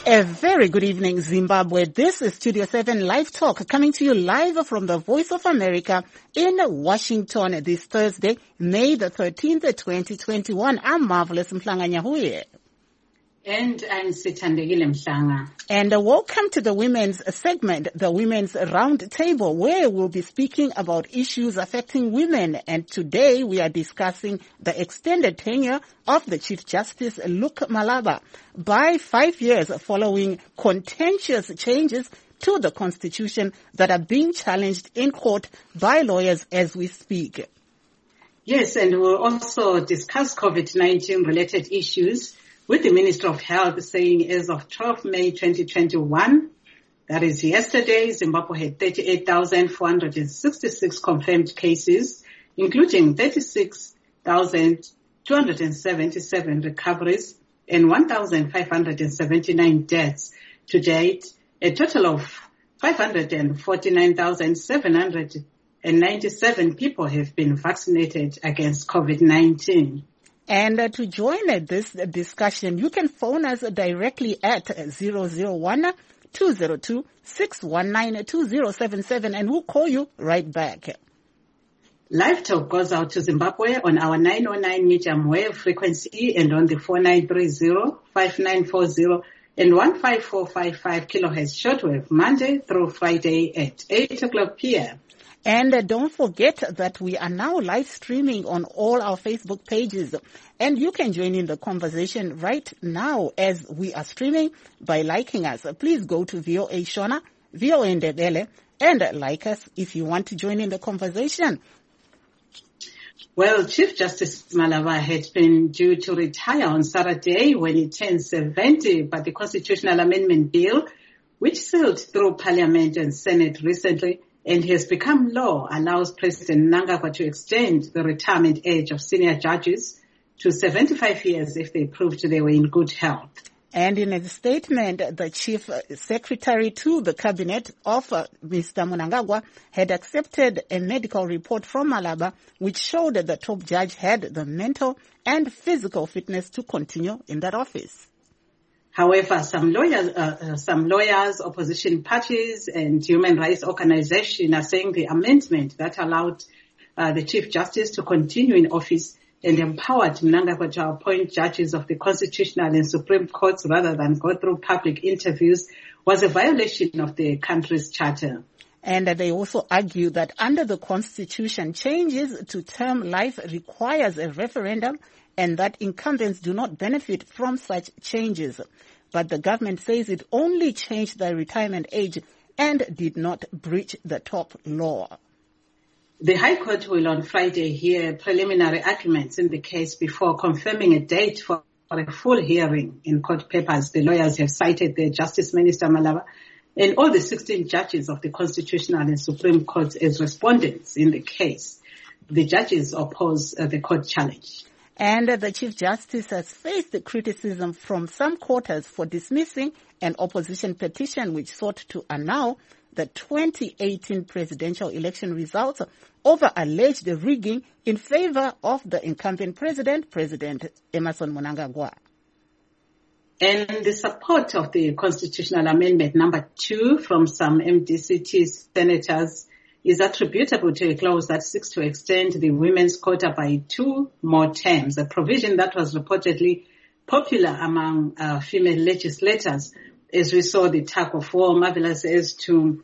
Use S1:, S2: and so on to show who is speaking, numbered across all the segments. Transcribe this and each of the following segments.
S1: A very good evening, Zimbabwe. This is Studio 7 Live Talk, coming to you live from the Voice of America in Washington this Thursday, May the 13th, 2021. I'm Marvelous Mhlanga Nyahuye.
S2: And I'm Sithandegile Mhlanga.
S1: And welcome to the women's segment, the Women's Roundtable, where we'll be speaking about issues affecting women. And today we are discussing the extended tenure of the Chief Justice, Luke Malaba, by 5 years following contentious changes to the Constitution that are being challenged in court by lawyers as we speak.
S2: Yes, and we'll also discuss COVID-19 related issues, with the Minister of Health saying as of 12 May 2021, that is yesterday, Zimbabwe had 38,466 confirmed cases, including 36,277 recoveries and 1,579 deaths. To date, a total of 549,797 people have been vaccinated against COVID-19.
S1: And to join this discussion, you can phone us directly at 001-202-619-2077 and we'll call you right back.
S2: Live Talk goes out to Zimbabwe on our 909 medium wave frequency and on the 4930, 5940 and 15455 kilohertz shortwave Monday through Friday at 8 o'clock p.m.
S1: And don't forget that we are now live streaming on all our Facebook pages. And you can join in the conversation right now as we are streaming by liking us. Please go to VOA Shona, VOA Ndebele, and like us if you want to join in the conversation.
S2: Well, Chief Justice Malaba had been due to retire on Saturday when he turned 70, but the Constitutional Amendment Bill, which sailed through Parliament and Senate recently, and has become law, allows President Mnangagwa to extend the retirement age of senior judges to 75 years if they proved they were in good health.
S1: And in a statement, the Chief Secretary to the Cabinet of Mr. Mnangagwa had accepted a medical report from Malaba which showed that the top judge had the mental and physical fitness to continue in that office.
S2: However, some lawyers, opposition parties, and human rights organizations are saying the amendment that allowed the Chief Justice to continue in office and empowered Mnangagwa to appoint judges of the Constitutional and Supreme Courts rather than go through public interviews was a violation of the country's charter.
S1: And they also argue that under the Constitution, changes to term life requires a referendum and that incumbents do not benefit from such changes. But the government says it only changed the retirement age and did not breach the top law.
S2: The High Court will on Friday hear preliminary arguments in the case before confirming a date for a full hearing. In court papers, the lawyers have cited the Justice Minister Malaba and all the 16 judges of the Constitutional and Supreme Courts as respondents in the case. The judges oppose the court challenge.
S1: And the Chief Justice has faced criticism from some quarters for dismissing an opposition petition which sought to annul the 2018 presidential election results over alleged rigging in favor of the incumbent President Emmerson Mnangagwa.
S2: And the support of the Constitutional Amendment number 2 from some MDCT senators is attributable to a clause that seeks to extend the women's quota by 2 more terms, a provision that was reportedly popular among female legislators, as we saw the tug of war, marvelous as to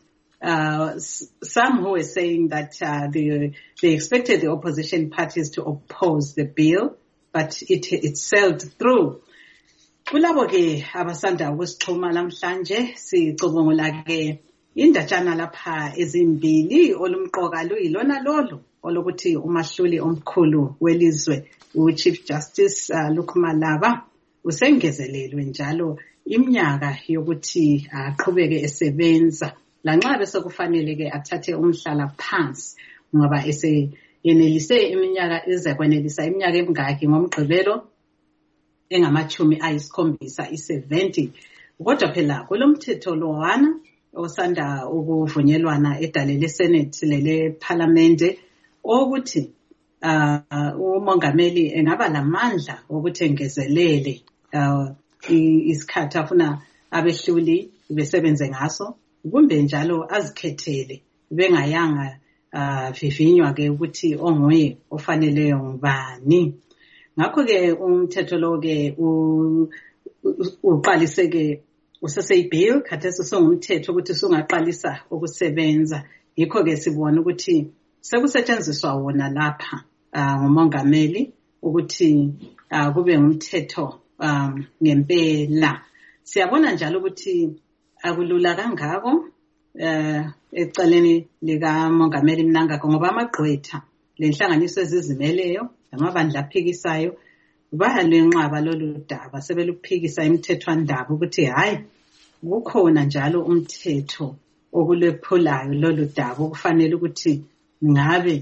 S2: some who were saying that they expected the opposition parties to oppose the bill, but it sailed through. Kulabo ke abasanda kusixhuma namhlanje sicubungula ke indatshana lapha ezimbili olumqoka luyilona lolo olokuthi umahluli omkhulu welizwe uChief Justice Luke Malaba usengezelelwe njalo iminyaka yokuthi aqhubeke esebenza lanxa bese kufanele ke athathe umhlala phansi ngoba yenelise iminyaka ezakwenelisa iminyaka emingaki ngomgqibelo engamachumi ayisikhombisa i70 kodwa phela kulomthetho lowana osanda ukuvunyelwana edale leSenate lele Parliament ukuthi umongameli engaba lamandla ukuthi engezelele isikhathi afuna abehluli besebenze ngaso, kumbe njalo azikhethele bengayanga vivinywa ke ukuthi onguye ofaneleyo ngubani. Ngakho ke umthetho lo ke uqalise ke useseyibill khathesi songumthetho ukuthi sungaqalisa ukusebenza. Yikho ke sibona ukuthi sekusetshenziswa wona lapha ngumongameli ukuthi kube ngumthetho ngempela. Siyabona njalo ukuthi akulula kangako ecaleni lika mongameli Mnangagwa ngoba amagqwetha lenhlanganiso ezizimeleyo amabandla aphikisayo bayalenqaba lolu daba, sebeluphikisa imithethwandaba ukuthi hayi kukhona njalo umthetho okulephulayo lolu daba okufanele ukuthi ngabe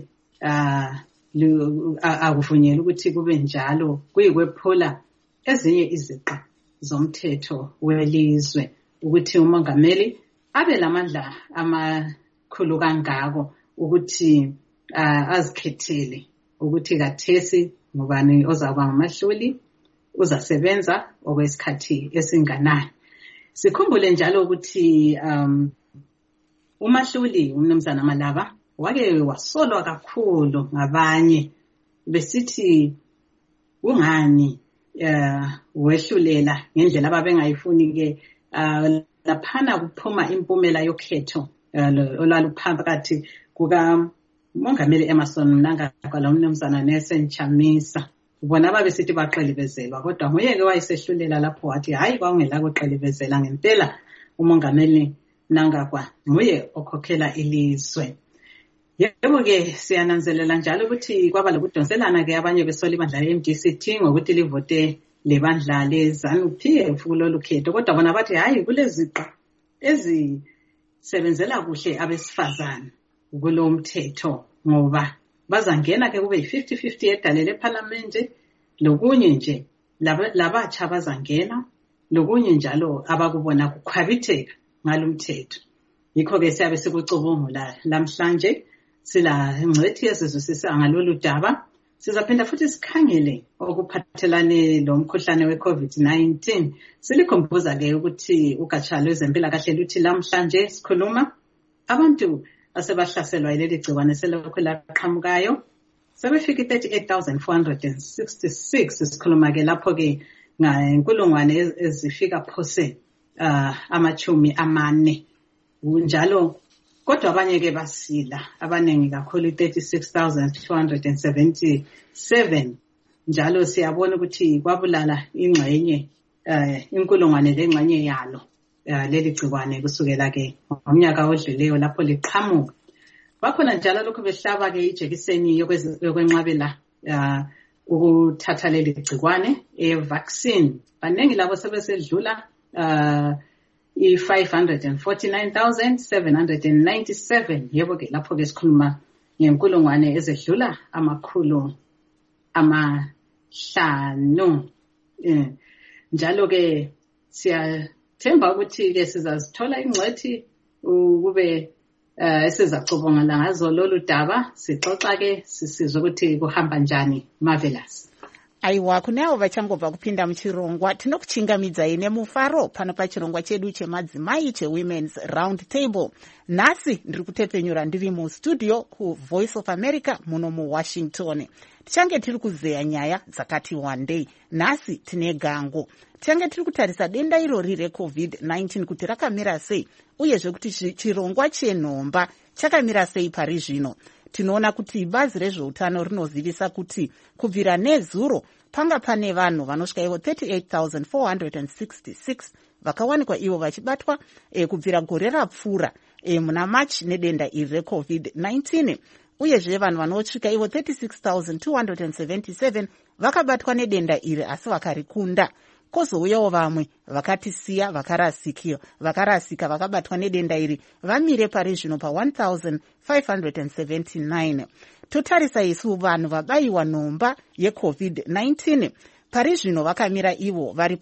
S2: akuvunyelwa ukuthi kube njalo, kuyikwephula ezinye iziqa zomthetho welizwe ukuthi umongameli abe lamandla amakhulu kangako ukuthi azikhethele ukuthi kathesi ngubani ozaba ngamahluli, uzasebenza okwesikhathi esinganani. Sikhumbule njalo ukuthi umahluli uMnumzana Malaba wake wasolwa kakhulu ngabanye besithi ungani wehlulela ngendlela ababengayifuni ke laphana kuphuma impumela yokhetho olwaluphakathi kuka Mongameli Emmerson Mnangagwa noMnumzana Nelson Chamisa. Bona babesithi baqelibezelwa kodwa nguye ke wayesehlulela lapho wathi hayi kwangela kuqelibezela ngempela uMongameli Mnangagwa nguye okhokhela ilizwe. Yebo ke siyananzelela njalo ukuthi kwaba lokudonselana ke abanye besola ibandla le-MDCT ngokuthi livote lebandla le-ZANU-PF kulolu khetho, kodwa bona bathi hayi kuleziqa ezisebenzela kuhle abesifazane kulo mthetho ngoba bazangena ke kube yi-50-50 edalele eParliament, lokunye nje labatsha bazangena, lokunye njalo abakubona kukhwabitheka ngalomthetho. Yikho ke siyabe sikucubungula namhlanje sila ingcwethi yezizwisisa ngalolu daba. Sizaphinda futhi sikhangele okuphathelane lomkhuhlane we-COVID-19. Silikhumbuza ke ukuthi ugatsha lwezempilakahle luthi namhlanje sikhuluma abantu asebahlaselwa yileli gciwane selokhu laqhamukayo sebefika 38,466. Sikhuluma ke lapho ke ngenkulungwane ezifika phose 40 njalo, kodwa abanye ke basila, abanengi kakhulu 36,277. Njalo siyabona ukuthi kwabulala ingxenye inkulungwane lengxenye yalo leli gciwane kusukela ke ngomnyaka odluleyo lapho liqhamuka. Bakhona njalo lokhu behlaba ke ijekiseni yokwenqabela ukuthatha leli gciwane vaccine. Baningi labo sebesedlula i-549,797. Yebo ke lapho ke sikhuluma ngenkulungwane ezedlula 500. Njalo ke siyathemba ukuthi ke sizazithola ingcwethi kube esizacubungula ngazo lolu daba, sixoxa ke sisizwe ukuthi kuhamba njani. Marvelous.
S1: Aiwa, kuneavo vachangobva kupinda muchirongwa tinokuchingamidzai nemufaro pano pachirongwa chedu chemadzimai cheWomen's Round Table. Nhasi ndiri kutepenyura ndiri mustudio kuVoice of America muno muWashington. Tichange tiri kuzeya nyaya dzakati wandei. Nhasi tine gango. Tichange tiri kutarisa denda irori reCovid-19 kuti rakamira sei, uyezve kuti chirongwa chenhomba chakamira sei pari zvino. Tinoona kuti bazi rezveutano rinozivisa kuti kubvira nezuro panga pane vanhu vanosvika ivo 38,466 vakawanikwa ivo vachibatwa kubvira gore rapfuura muna March nedenda iri reCovid-19, uyezve vanhu vanosvika ivo 36,277 vakabatwa nedenda iri asi vakarikunda. Kozouyawo vamwe vakatisiya vakarasika vakabatwa nedenda iri vamire pari zvino pa 1,579. Totarisa isu vanhu vabayiwa nhomba yeCovid-19 pari zvino vakamira ivo vari pa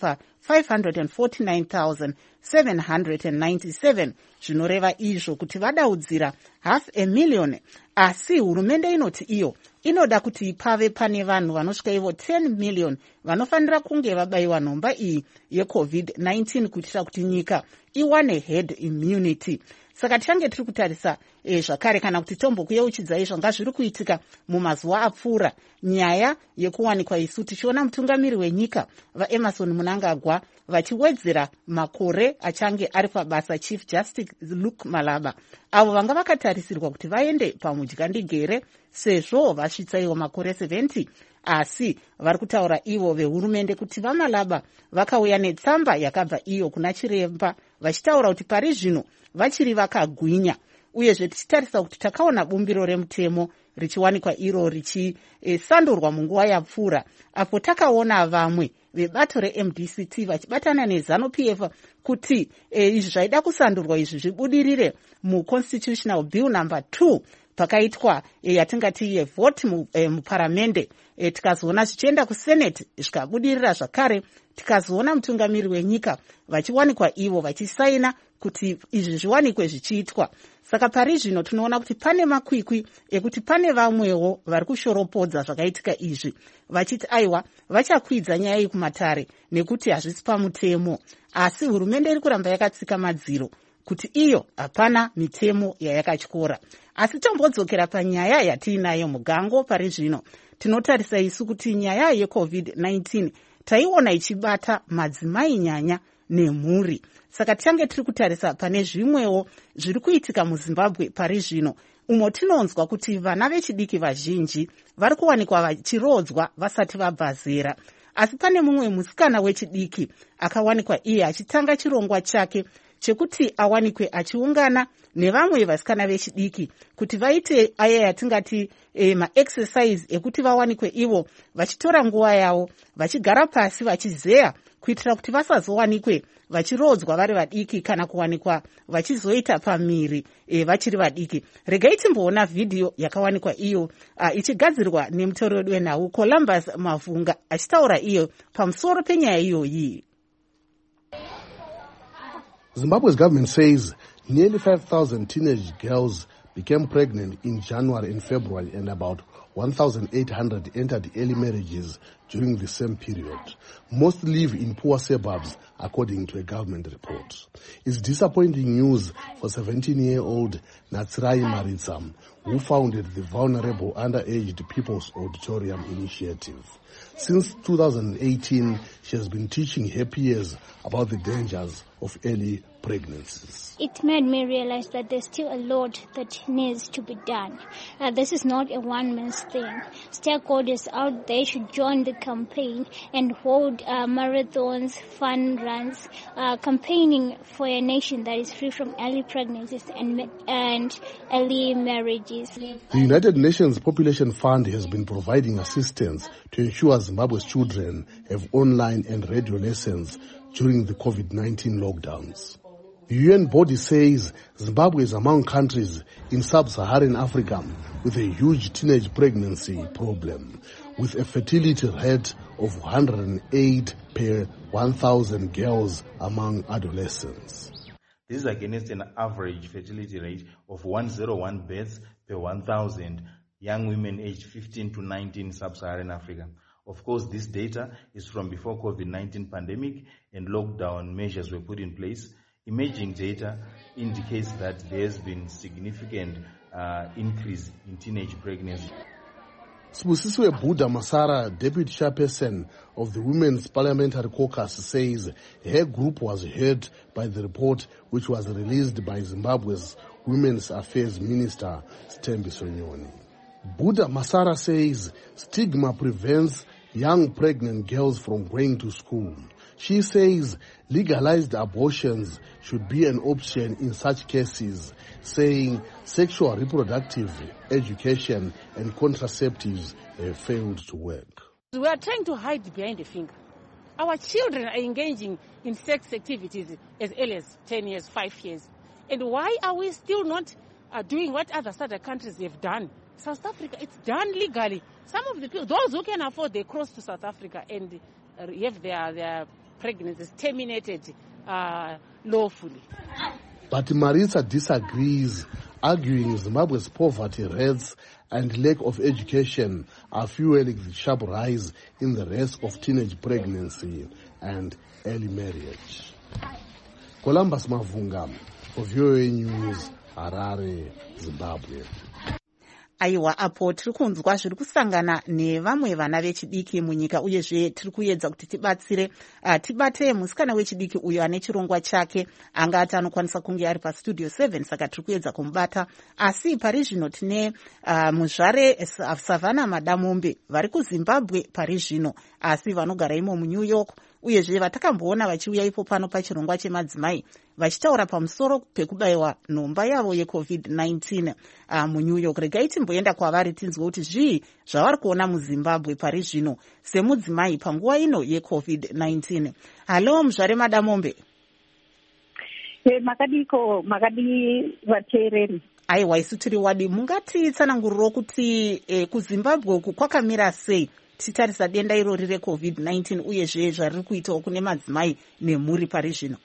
S1: 549,797 zvinoreva izvo kuti vadaudzira 500,000. Asi hurumende inoti iyo inoda kuti pave pane vanhu vanosvika ivo 10 million vanofanira kunge vabayiwa nhomba iyi yeCovid-19 kuitira kuti nyika iwane herd immunity. Saka tichange tiri kutarisa zvakare kana kuti tombokuyeuchidzai zvanga zviri kuitika mumazuva apfuura nyaya yekuwanikwa isu tichiona mutungamiri wenyika vaEmmerson Mnangagwa vachiwedzera makore achange ari pabasa Chief Justice Luke Malaba, avo vanga vakatarisirwa kuti vaende pamudyandigere sezvo vasvitsa ivo makore 70. Asi vari kutaura ivo vehurumende kuti vaMalaba vakauya netsamba yakabva iyo kuna chiremba vachitaura kuti pari zvino vachiri vakagwinya, uyezve tichitarisa kuti takaona bumbiro remutemo richiwanikwa iro richisandurwa munguva yapfuura, apo takaona vamwe vebato reMDCT vachibatana neZANU-PF kuti izvi zvaida kusandurwa izvi zvibudirire muConstitutional Bill number 2 pakaitwa yatingati yevote muparamende. Tikazoona zvichienda kuSenate zvikabudirira zvakare, tikazoona mutungamiri wenyika vachiwanikwa ivo vachisaina kuti izvi zviwanikwe zvichiitwa. Saka pari zvino tinoona kuti pane makwikwi ekuti pane vamwewo vari kushoropodza zvakaitika izvi vachiti aiwa vachakwidza nyaya iyi kumatare nekuti hazvisi pamutemo. Asi hurumende iri kuramba yakatsika madziro kuti iyo hapana mitemo yayakatyora. Asi tombodzokera panyaya yatiinayo mugango pari zvino, tinotarisa isu kuti nyaya yeCovid-19 taiona ichibata madzimai nyanya nemhuri. Saka tichange tiri kutarisa pane zvimwewo zviri kuitika muZimbabwe pari zvino, umo tinonzwa kuti vana vechidiki vazhinji vari kuwanikwa vachirodzwa vasati vabva zera. Asi pane mumwe musikana wechidiki akawanikwa iye achitanga chirongwa chake chekuti awanikwe achiungana nevamwe vasikana vechidiki kuti vaite aya yatingati maexercise ekuti vawanikwe ivo vachitora nguva yavo vachigara pasi vachizeya kuitira kuti vasazowanikwe vachirodzwa vari vadiki kana kuwanikwa vachizoita pamiri vachiri vadiki. Regai timboona vhidhiyo yakawanikwa iyo ichigadzirwa nemutori wedu wenhau Columbus Mavhunga achitaura iyo pamusoro penyaya iyoyi.
S3: Zimbabwe's government says nearly 5,000 teenage girls became pregnant in January and February, and about 1,800 entered early marriages during the same period. Most live in poor suburbs, according to a government report. It's disappointing news for 17-year-old Natsirai Maritsam, who founded the Vulnerable Underaged People's Auditorium Initiative. Since 2018, she has been teaching her peers about the dangers of early pregnancies.
S4: It made me realize that there's still a lot that needs to be done. This is not a one-man's thing. Stakeholders out there should join the campaign and hold marathons, fun runs, campaigning for a nation that is free from early pregnancies and early marriages.
S3: The United Nations Population Fund has been providing assistance to ensure Zimbabwe's children have online and radio lessons during the COVID-19 lockdowns. The UN body says Zimbabwe is among countries in sub-Saharan Africa with a huge teenage pregnancy problem, with a fertility rate of 108 per 1,000 girls among adolescents.
S5: This is against an average fertility rate of 101 births per 1,000 young women aged 15 to 19 in sub-Saharan Africa. Of course, this data is from before COVID-19 pandemic and lockdown measures were put in place. Emerging data indicates that there has been significant increase in teenage pregnancy.
S3: Sibusisiwe Buddha Masara, deputy chairperson of the Women's Parliamentary Caucus, says her group was heard by the report which was released by Zimbabwe's Women's Affairs Minister, Stembi Sonyoni. Buddha Masara says stigma prevents young pregnant girls from going to school. She says legalized abortions should be an option in such cases, saying sexual reproductive education and contraceptives have failed to work.
S6: We are trying to hide behind the finger. Our children are engaging in sex activities as early as 10 years, 5 years. And why are we still not doing what other countries have done? South Africa, it's done legally. Some of the people, those who can afford, they cross to South Africa and have their pregnancies terminated lawfully.
S3: But Marisa disagrees, arguing Zimbabwe's poverty rates and lack of education are fueling the sharp rise in the risk of teenage pregnancy and early marriage. Columbus Mavunga for VOA News, Harare, Zimbabwe.
S1: Aiwa, apo tiri kunzwa zviri kusangana nevamwe vana vechidiki munyika, uyezve tiri kuedza kuti tibate musikana wechidiki uyo ane chirongwa chake, angati anokwanisa kunge ari pastudio 7, saka tiri kuedza kumubata. Asi pari zvino tine muzvare Savannah Madamombe vari kuZimbabwe pari zvino, asi vanogara imo muNew York, uyezve vatakamboona vachiuya ipo pano pachirongwa chemadzimai vachitaura pamusoro pekubayiwa nhomba yavo yeCovid-19 muNew York. Regai timboenda kwavari tinzwe kuti zvii zvavari kuona muZimbabwe pari zvino semudzimai panguva ino yeCovid-19. Halo muzvare Madamombe.
S7: Makadi vateereri.
S1: Aiwa, isu tiri wadi. Mungatitsananguriro kuti kuZimbabwe uku kwakamira sei tichitarisa denda irori reCovid-19 uyezve zvariri kuitawo kune madzimai nemhuri pari zvino?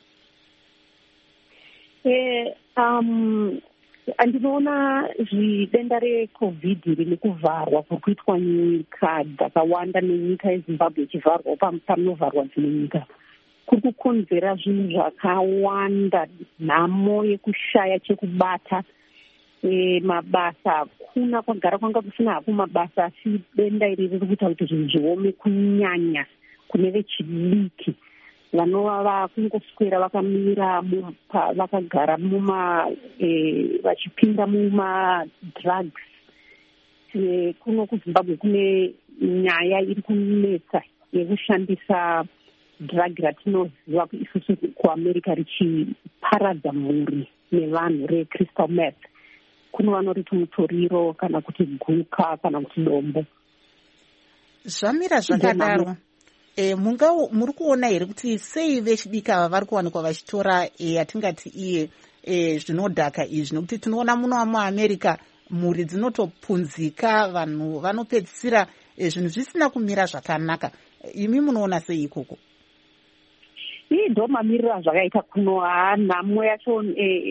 S7: Andinoona denda reCovid riri kuvharwa kuri kuitwa nyika dzakawanda, nenyika yeZimbabwe ichivharwa panonovharwa dzimwe nyika, kuri kukonzera zvinhu zvakawanda. Nhamo yekushaya chekubata, mabasa kuna kwagara kwanga kusina hapo mabasa, asi denda iri riri kuita kuti zvinhu zviome kunyanya kune vechidiki vanova vakungoswera vakamira vakagara vachipinda mumadrugs. Kuno kuZimbabwe kune nyaya iri kunetsa yekushandisa drug ratinoziva isusu kuAmerica richiparadza mhuri nevanhu recrystal meth. Kuno vanoriti mutoriro kana kuti guka kana kuti dombo.
S1: Zvamira zvakadaro, muri kuona here kuti sei vechidiki ava vari kuwanikwa vachitora yatingati iye zvinodhaka izvi? Nokuti tinoona muno muAmerica mhuri dzinotopunzika, vanhu vanopedzisira zvinhu zvisina kumira zvakanaka. Imi munoona sei ikoko?
S7: Ndo mamiriro azvakaita kuno. Nhamo yacho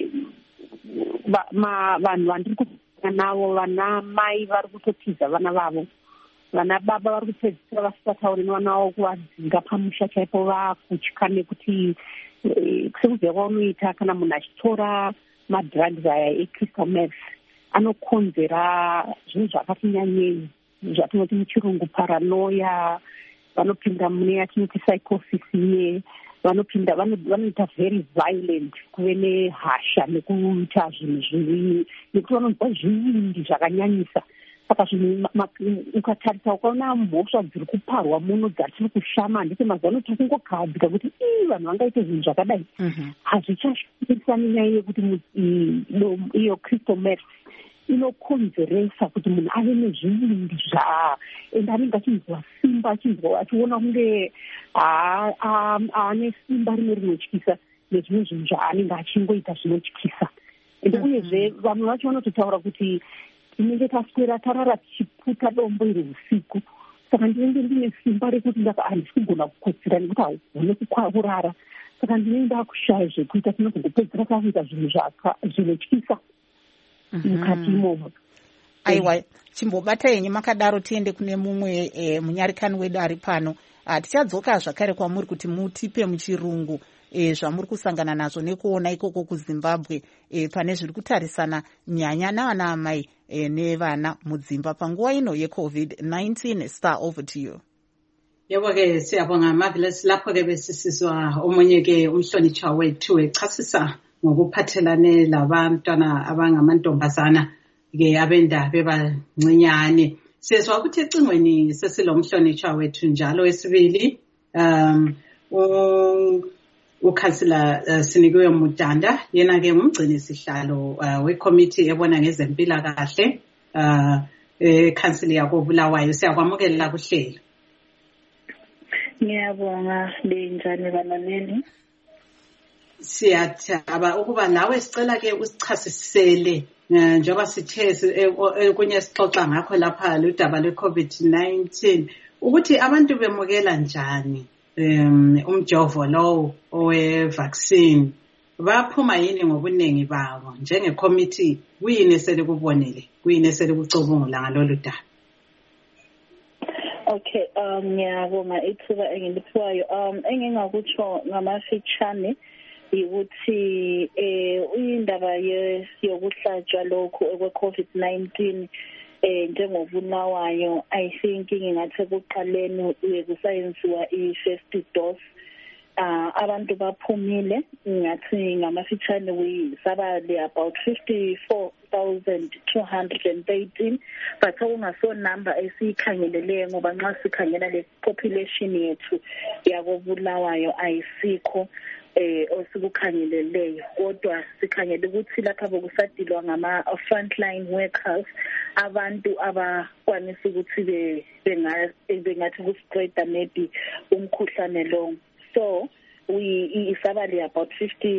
S7: vanhu vandiri kusangana navo, vana mai vari kutotiza vana vavo, vana baba vari kupedzisira vasingatauri nevana vavo kuvadzinga pamusha chaipo vakutya, nekuti sekuziva kwaunoita kana munhu achitora madrugs aya ecrystal meth anokonzera zvinhu zvakati nyanyei, zvatinoti muchirungu paranoia. Vanopinda mune yatinoti psychosis iye, vanoita very violent, kuve nehasha nekuita zvinhu zviviri, nekuti vanonzwa zvivindi zvakanyanyisa. Saka zvinhu ukatarisa ukaona mhosva dziri kuparwa muno dzatiri kushama, handiti mazuva ano tiri kungokahadzika kuti vanhu vangaite zvinhu zvakadai. Hazvichashandisa nenyaya yekuti iyo crystal meth inokonzeresa kuti munhu ave nezvivindi ende anenge achinzwa simba, achiona kunge ane simba rimwe rinotyisa nezvimwe zvinhu zvaanenge achingoita zvinotyisa. Ende uyezve vamwe vacho vanototaura kuti tinenge taswera tarara tichiputa dombo iri usiku, saka ndinenge ndine simba rekuti handisi kugona kukotsira nekuti haugone kurara, saka ndinenge ndakushaya zvekuita, tinozongopedzera takuita zvinhu zvinotyisa mukati imomo.
S1: Aiwa, chimbobata yenyu makadaro, tiende kune mumwe munyarikani wedu ari pano. Tichadzoka zvakare kwamuri kuti mutipe muchirungu zvamuri kusangana nazvo nekuona ikoko kuZimbabwe pane zviri kutarisana nyanya navana amai nevana mudzimba panguva ino yeCovid-19. Star, over to you.
S2: Yebo-ke siyabonga Marvelous. Lapho-ke besisizwa omunye-ke umhlonitshwa wethu echasisa ngokuphathelane labantwana abangamantombazana-ke abenda bebancinyane. Siyezwa ukuthi ecingweni sesilomhlonitshwa wethu njalo wesibili, uKhansila Sinikiwe Mutanda, yena-ke ngumgcini sihlalo wekomiti ebona ngezempilakahle ekhansili yakoBulawayo. Siyakwamukela kuhlelo.
S7: Ngiyabonga. Linjani balaleli?
S2: Siyathaba ukuba nawe sicela-ke usichasisele njengoba sithe kunye sixoxa ngakho lapha ludaba lwe-COVID-19 ukuthi abantu bemukela njani umjovo lowo owe-vaccine baphuma yini ngobuningi babo njenge-committee? Kuyini eselikubonile, kuyini eselikucubungula ngalolu daba?
S8: Okay, ngiyabonga ithuba engiliphiwayo. Engingakutsho ngamafitshane ukuthi indaba yokuhlatshwa lokhu kwe-COVID-19 njengobulawayo, I think ngingathi kuqaleni kusayenziwa i-first dose. Abantu baphumile, ngathi ngamafitshane sabale about 54,213, but okungaso number esiyikhangeleleyo ngoba nxa sikhangela le population yethu yakobulawayo ayisikho osikukhangeleleyo, kodwa sikhangele ukuthi lapha bokusadilwa ngama-frontline workers, abantu abakwanisa ukuthi bengathi kuspreada maybe umkhuhlane lo. So isabali about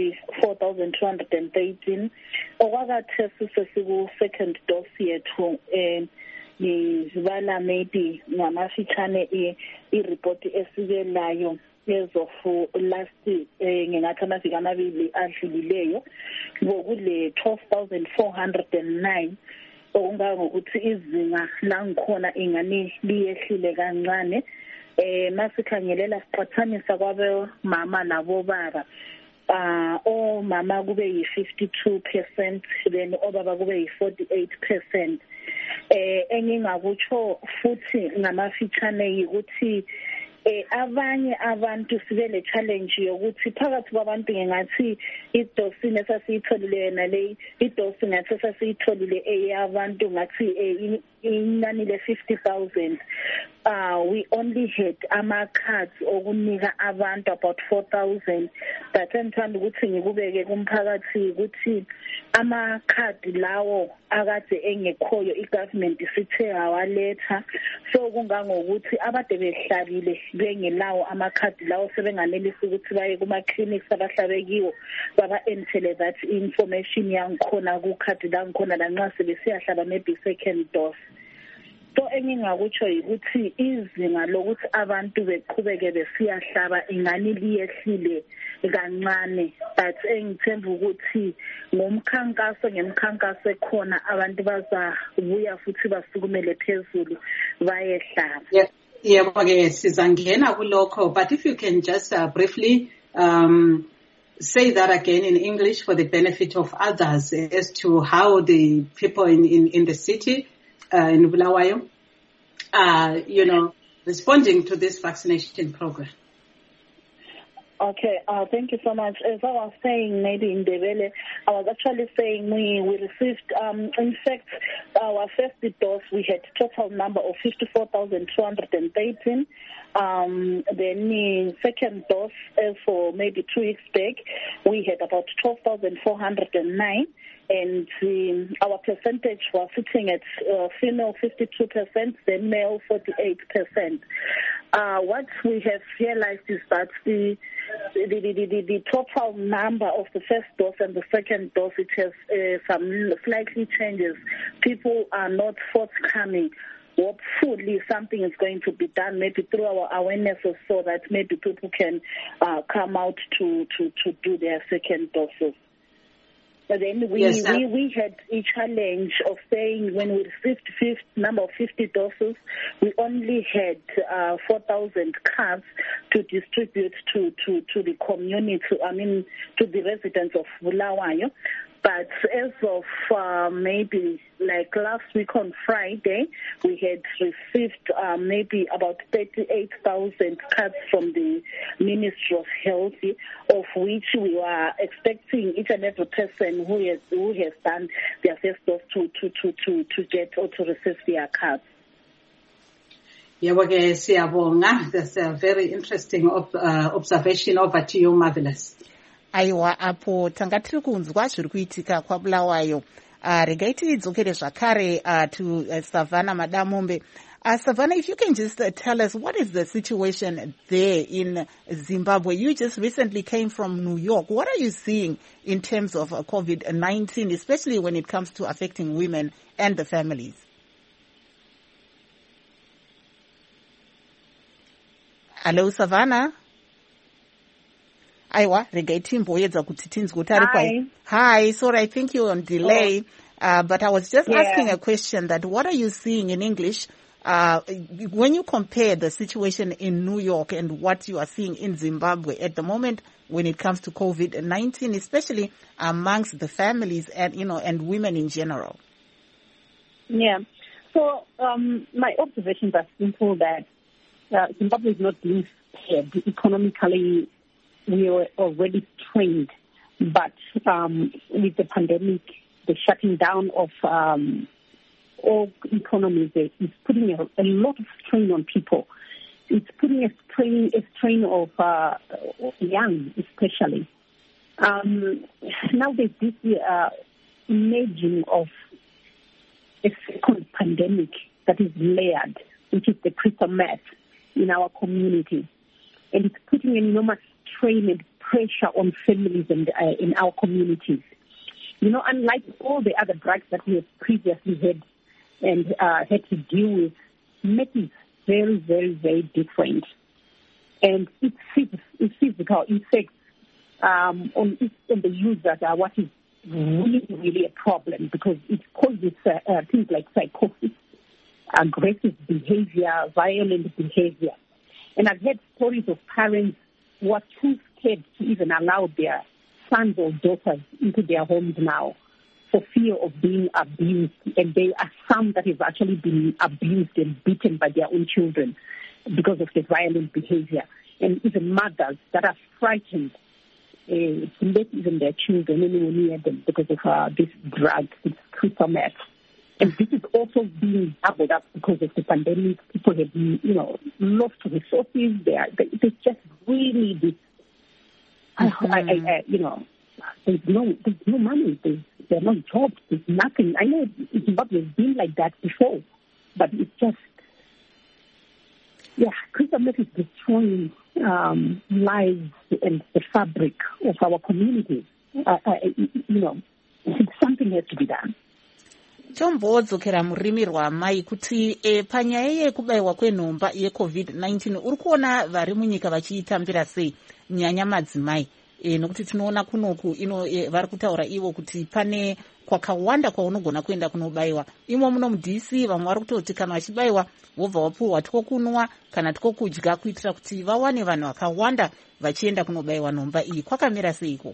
S8: 54,213. Okwakathesi sesiku-second dose yethu ngizibala maybe ngamafitshane i-report esikelayo as of last ngingathi amaviki amabili adlulileyo ngokule 12,409, okungangokuthi izinga langikhona ingani liyehlile kancane. Masikhangelela siqhathanisa kwabomama labobaba, omama kube yi-52%, then obaba kube yi-48%. Engingakutsho futhi ngamafitshane yikuthi abanye abantu sibe le challenge yokuthi phakathi kwabantu ngingathi idosini esasiyitholile nale idosi ngathi esasiyitholile eyabantu ngathi inani le 50,000. We only had ama-cards okunika abantu about 4,000, but ngithanda ukuthi ngikubeke kumphakathi ukuthi ama-card lawo akade engekhoyo i-government sithe awaletha, so kungangokuthi abade behlabile bengelawo ama-card lawo sebenganelisi ukuthi baye kuma-clinics abahlabekiwo baba-entele that information yangikhona ku-card langikhona lanxa sebesiyahlaba maybe second dose. So engingakutsho yikuthi izinga lokuthi abantu beqhubeke besiyahlaba ingani liyehlile kancane, but engithemba ukuthi ngemikhankaso ekhona abantu bazabuya futhi basukumele phezulu bayehlaba.
S2: Yebo ke sizangena kulokho, but if you can just briefly say that again in English for the benefit of others as to how the people in the city in Bulawayo responding to this vaccination program.
S8: Okay, thank you so much. As I was saying, maybe in Ndebele, I was actually saying we received, in fact, our first dose, we had total number of 54,213. Then the second dose, for maybe 2 weeks back, we had about 12,409. And our percentage was sitting at female 52%, then male 48%. What we have realized is that the total number of the first dose and the second dose, it has some slightly changes. People are not forthcoming. Hopefully something is going to be done, maybe through our awareness, or so that maybe people can come out to do their second doses. But then we had a challenge of saying when we received number of 50 doses, we only had 4,000 cards to distribute to the community, to the residents of Bulawayo. But as of maybe like last week on Friday, we had received maybe about 38,000 cards from the Ministry of Health, of which we are expecting each and every person who has done their first dose to get or to receive their cards.
S2: Yebo, siyabonga. That's a very interesting observation. Over to you, Marvelous.
S1: Aiwa, apo tanga tiri kunzwa zviri kuitika kwaBulawayo. Regai tidzokere zvakare to Savannah Madamombe. Savannah, if you can just tell us what is the situation there in Zimbabwe. You just recently came from New York. What are you seeing in terms of COVID-19, especially when it comes to affecting women and the families? Hello, Savannah. Aiwa, regai timboedza kuti tinzwe tari Hi, sorry, I think you're on delay. But I was just asking a question that what are you seeing in English when you compare the situation in New York and what you are seeing in Zimbabwe at the moment when it comes to COVID-19, especially amongst the families and, and women in general?
S7: Yeah. So my observations are simple that Zimbabwe is not being spared. Economically, we were already strained, but with the pandemic, the shutting down of all economies is putting a lot of strain on people. It's putting a strain of young, especially. Now there's this emerging of a second pandemic that is layered, which is the crystal meth in our community. And it's putting an enormous strain and pressure on families and in our communities. Unlike all the other drugs that we have previously had and had to deal with, meth is very, very, very different. And its physical effects on the users are what is really, really a problem, because it causes things like psychosis, aggressive behavior, violent behavior. And I've heard stories of parents who are too scared to even allow their sons or daughters into their homes now for fear of being abused, and they are some that have actually been abused and beaten by their own children because of the violent behavior, and even mothers that are frightened to let even their children anywhere near them because of this drug, this crystal meth. And this is also being doubled up because of the pandemic. People have, lost resources. There's just really this. There's no money. There are no jobs. There's nothing. I know Zimbabwe has been like that before, but it's just, crystal meth is destroying lives and the fabric of our communities. Something has to be done.
S1: Tombodzokera murimi rwamai kuti panyaya yekubayiwa kwenhomba yeCovid-19 uri kuona vari munyika vachiitambira sei nyanya madzimai, nokuti tinoona kunoku vari kutaura ivo kuti pane kwakawanda kwaunogona kuenda kunobayiwa. Imo muno muDC vamwe vari kutoti kana vachibayiwa vobva vapuhwa tokokudya kana tokokudya kuitira kuti vawane vanhu vakawanda vachienda kunobayiwa nhomba iyi. Kwakamira sei ikoko?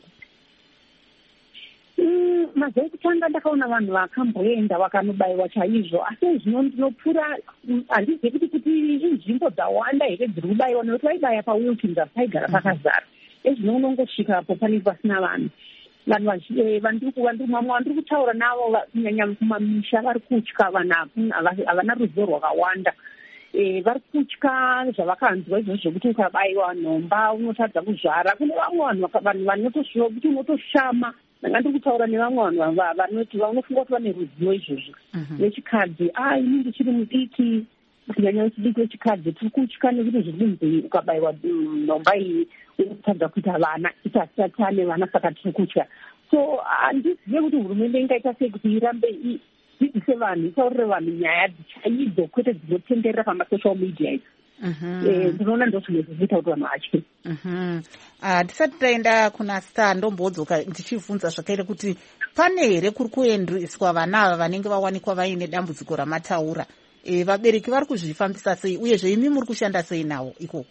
S7: Mazuva ekutanga ndakaona vanhu vakamboenda vakanobayiwa chaizvo, asi zvino ndinopfuura handizivi kuti inzvimbo dzawanda here dziri kubayiwa, nokuti vaibaya paWilkins paigara pakazara. Ezvino unongosvikapo panenge pasina vanhu. Vanhu vandiri kutaura navo kunyanya kumamisha vari kutya, vanhu havana ruzivo rwakawanda. Vari kutya zvavakanzwa izvozvo zvekuti ukabayiwa nhomba unotadza kuzvara. Kune vamwe vanhu vanotoshuva kuti unotoshama. Ndanga ndiri kutaura nevamwe vanhu vanoti vanofunga kuti vane ruzivo izvozvo vechikadzi. Ini ndichiri mudiki, kunyanya wechidiki wechikadzi, tiri kutya nekuti zviri kunzi ukabayiwa nhomba iyi unotadza kuita vana, tane vana, saka tiri kutya. So handizive kuti hurumende ingaita sei kuti irambe idzidzise vanhu, itaurire vanhu nyaya chaidzo, kwete dzinotenderera pamasocial media idzi. Ndinoona ndozvimwe zviita kuti vanhu vatye.
S1: Tisati taenda kuna Star, ndombodzoka ndichibvunza zvakaita kuti pane here kuri kuendeswa vana ava vanenge vawanikwa vaine dambudziko ramataura? Vabereki vari kuzvifambisa sei, uyezve imi muri kushanda sei navo ikoko?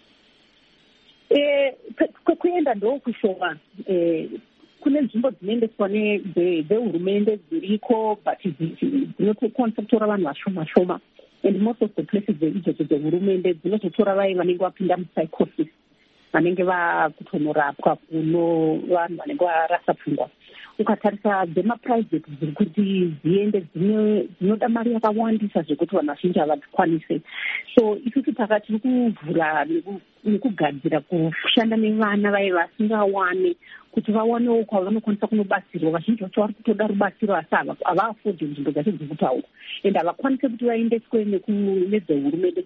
S7: Kwekuenda ndokushoma. Kune nzvimbo dzinoendeswa dzehurumende dziriko, but dzinototora vanhu vashoma shoma. And most of the places idzodzo dzehurumende dzinototora vai vanenge vapinda mupsychosis, vanenge vakutonorapwa kuno vanhu vanenge varasa pfungwa. Ukatarisa dzemaprivate dziri kuti dziende dzinoda mari yakawandisa zvekuti vanhu vazhinji havadzikwanise. So isusu takati kuvhura nekugadzira kushanda nevana vai vasingawane kuti vawanewo kwavanokwanisa kunobatsirwa. Vazhinji vacho vari kutoda rubatsiro asi havaafodhi nzvimbo dzacho dzekutaura, and havakwanise kuti vaendeswe nedzehurumende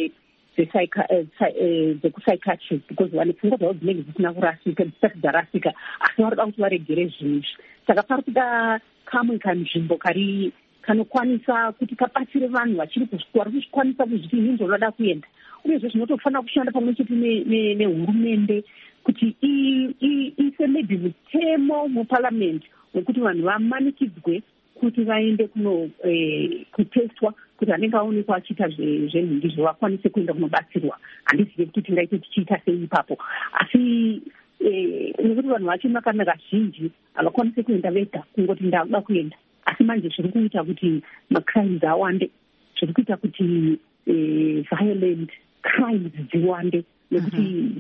S7: dzekupsychiatry because vane pfungwa dzavo dzinenge dzisina kurasika, dzisati dzarasika, asi varida kuti varegere zvinhu. Saka pari kuda kamwe kanzvimbo kanokwanisa kuti kabatsire vanhu vari kuzvikwanisa kuzviti ini ndinoda kuenda. Uyezve zvinotofanira kushanda pamwe chete nehurumende kuti ise maybe mutemo muparliament wekuti vanhu vamanikidzwe kuti vaende kutestwa kuti anenge aonekwa achiita zvenhindi zvavakwanise kuenda kunobatsirwa. Handizivi kuti tingaite tichiita sei ipapo, asi nekuti vanhu vachima kana kazhinji havakwanise kuenda vega kungoti ndakuda kuenda, asi manje zviri kuita kuti macrimes awande, zviri kuita kuti violent crimes dziwande, nekuti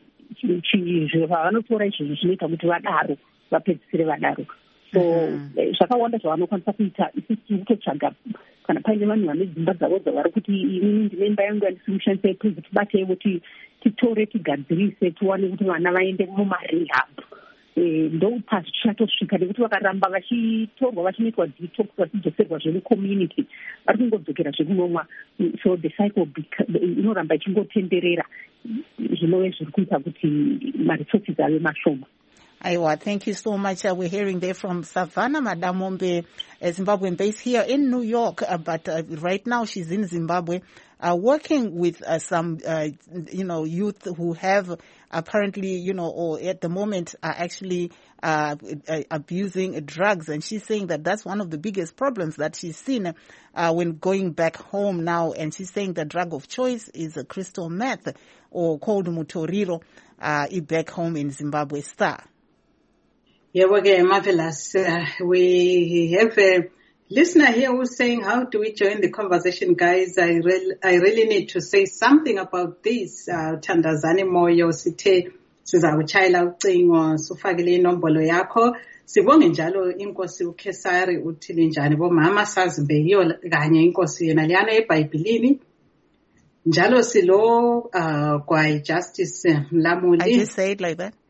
S7: zvavanotora izvozvo zvinoita kuti vadaro vapedzisire vadaro. So zvakawanda zvavanokwanisa kuita. Isi tiri kutotsvaga kana paine vanhu vane dzimba dzavo dzavari kuti inini ndine imba yangu yandisi kushandisa ipedzi tibatei kuti titore tigadzirise tiwane kuti vana vaende mumarehab. Ndopasi tichatosvika nekuti vakaramba vachitorwa vachinoitwa detox vachidzoserwa zvemucommunity vari kungodzokera zvekunomwa. So the cycle inoramba ichingotenderera, zvinove zviri kuita kuti maresources ave mashoma.
S1: Aiwa, thank you so much. We're hearing there from Savannah Madamombe, a Zimbabwean based here in New York, but right now she's in Zimbabwe, working with some, youth who have apparently, or at the moment are actually abusing drugs. And she's saying that that's one of the biggest problems that she's seen when going back home now. And she's saying the drug of choice is a crystal meth, or called Mutoriro, back home in Zimbabwe. Star.
S2: Yeah, okay, marvelous. We have a listener here who's saying, how do we join the conversation, guys? I really need to say something about this. Thandazani Moyo sithe sizawutshayela ucingo sufakile inombolo yakho. Sibonge njalo inkosi uKesari uthini njani bomama sazibekiyo kanye inkosi yena liyana eBhayibhelini. Njalo silo kwa Justice Mlamuli.
S1: I just say it like that.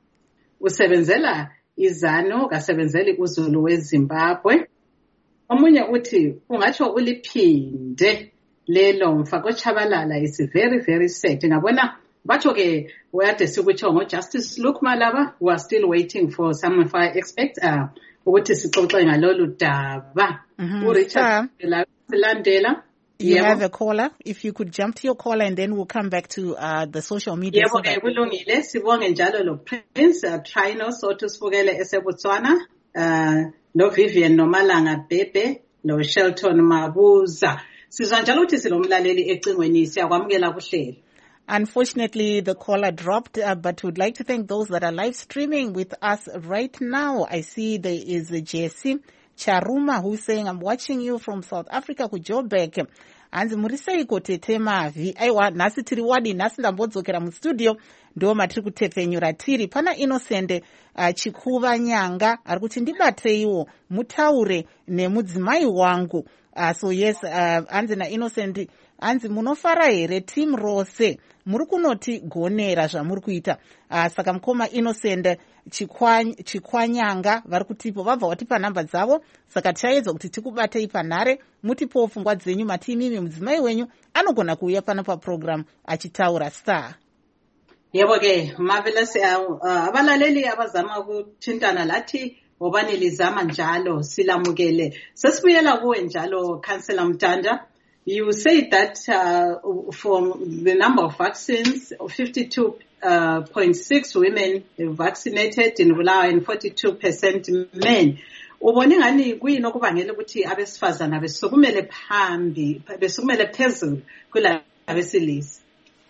S2: Usebenzela izano kasebenzeli uZulu weZimbabwe. Omunye uthi ungatsho uliphinde lelo mfako Chabalala is very very sad. Ngabona batsho ke wade sikutsho ngo Justice Luke Malaba, we are still waiting for some of our experts ukuthi sixoxe ngalolu daba. uRichard Landela.
S1: You have a caller. If you could jump to your caller and then we'll come back to the social media.
S2: Yebo ke kulungile sibonge njalo lo Prince Trino Soto Sibukele eseBotswana, no Vivian Nomalanga Bebe, no Shelton Mabuza. Sizwa njalo ukuthi silomlaleli ecingweni siyakwamukela kuhlelo.
S1: Unfortunately, the caller dropped, but we'd like to thank those that are live streaming with us right now. I see there is Jesse Charuma who's saying, I'm watching you from South Africa ku Joburg. Hanzi murisei kotete mavi. Aiwa, nasi tiri wadi, nasi ndambodzokera mu studio. Ndo matiri kutepfenyura tiri. Pana Innocent Chikuva Nyanga ari kuti ndibateiwo mutaure nemudzimai wangu. So yes, hanzi na Innocent, hanzi munofara here team rose. Muri kunoti gonera zvamuri kuita. Saka mukoma Innocent Chikwanyanga vari kutipo vabva watipa namba dzavo, saka tichaedza kuti tikubatei panhare mutipowo pfungwa dzenyu mati imimi mudzimai wenyu anogona kuuya pano paprogram achitaura. Star.
S2: Yebo ke marvelous. Abalaleli abazama ukuthintana lathi wobani lizama njalo silamukele. Sesibuyela kuwe njalo Councillor Mtanda. You say that from the number of vaccines, 52.6 women vaccinated in Bulawayo and 42% men. Ubone ngani kuyini okubangela ukuthi abesifazana besukumele phezulu kula abesilisa?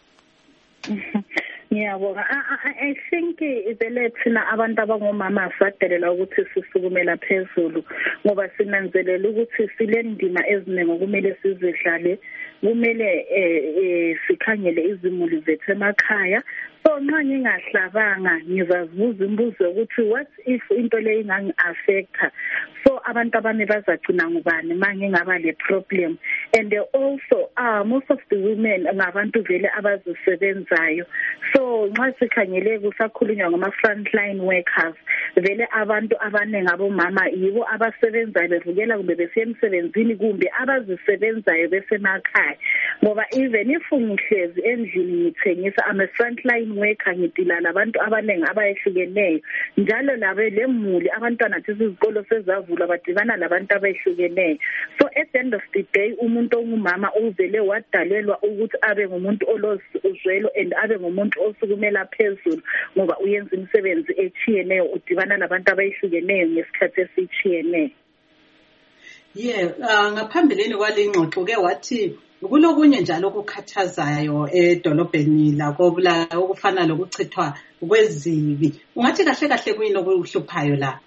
S8: Yeah, well, I think vele thina abantu abangomama sadelela ukuthi sisukumela phezulu ngoba sinanzelela ukuthi silendima eziningi okumele sizihlale, kumele sikhangele izimuli zethu emakhaya. So nxa ngingahlabanga ngizazibuza imibuzo ukuthi what if into le ingangi-affecta, so abantu abami bazagcina ngubani ma ngingaba le problem. And also most of the women ngabantu vele abazisebenzayo, so nxa sikhangele kusakhulunywa ngama-frontline workers, vele abantu abaningi abomama yibo abasebenzayo bevukela kumbe besiya emsebenzini kumbe abazisebenzayo besemakhaya. Ngoba even if ngihlezi endlini ngithengisa ama-frontline worker, ngidila labantu abaningi abayehlukeneyo, njalo labe lemuli abantwana thizi izikolo sezavulwa badibana labantu abehlukeneyo. So at the end of the day umuntu ongumama uvele wadalelwa ukuthi abe ngumuntu olozwelo and abe ngumuntu osukumela phezulu ngoba uyenza imisebenzi echiyeneyo, udibana labantu abehlukeneyo ngesikhathi esichiyeneyo.
S2: Ngaphambilini kwalengxoxo ke wathi kulokunye njalo okukhathazayo edolobheni lakobulawayo okufana lokuchithwa kwezibi. Ungathi kahle kuyini okuhluphayo la?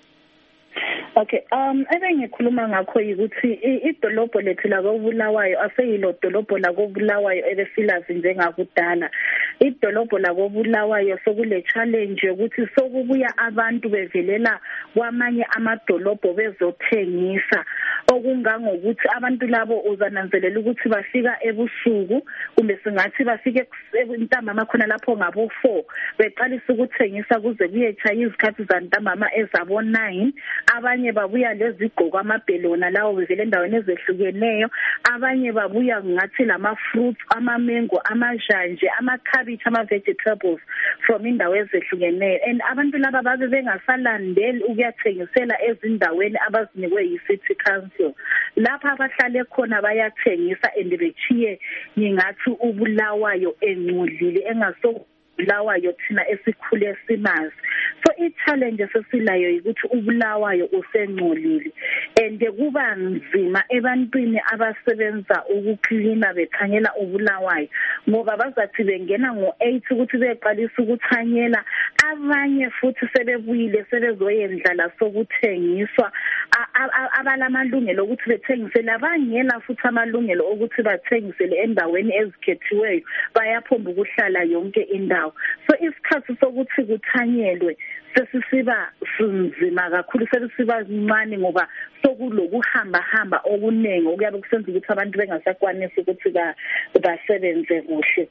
S8: Okay, ebengikhuluma ngakho ukuthi idolobho lethu lakobulawayo aseyilo dolobho lakobulawayo ebesilazi njengakudala. Idolobho lakobulawayo sokule challenge yokuthi sokubuya abantu bevelela kwamanye amadolobho bezothengisa, okungangokuthi abantu labo uzananzelela ukuthi bafika ebusuku kumbe singathi bafike ntambama khona lapho ngabo 4 beqalisa ukuthengisa kuze kuyechaya izikhathi zantambama ezabo 9. Abanye babuya lezigqoko amabhelona lawo bevele endaweni ezehlukeneyo, abanye babuya ngathi lama fruits, amamengo, amajanje, amakhabitshi, ama-vegetables from indawo ezehlukeneyo, and abantu laba babe bengasalandeli ukuyathengisela ezindaweni abazinikwe yi-City Council. Lapha abahlale khona bayathengisa and bechiye ngingathi ubulawayo engcolile engasobulawayo thina esikhule simazi. So i-challenge sesilayo ukuthi ubulawayo usengcolile and kuba nzima ebantwini abasebenza ukuklina bethanyela ubulawayo ngoba bazathi bengena ngo-8 ukuthi beqalisa ukuthanyela, abanye futhi sebebuyile sebezoyendlala sokuthengiswa, abalamalungelo ukuthi bethengisele, abangela futhi amalungelo ukuthi bathengisele endaweni ezikhethiweyo, bayaphomba ukuhlala yonke indawo. So isikhathi sokuthi kuthanyelwe sesisiba sinzima kakhulu, sesisiba ncane ngoba sokulokuhamba okunengi okuyabe kusenza ukuthi abantu bengasakwanisi ukuthi basebenze kuhle.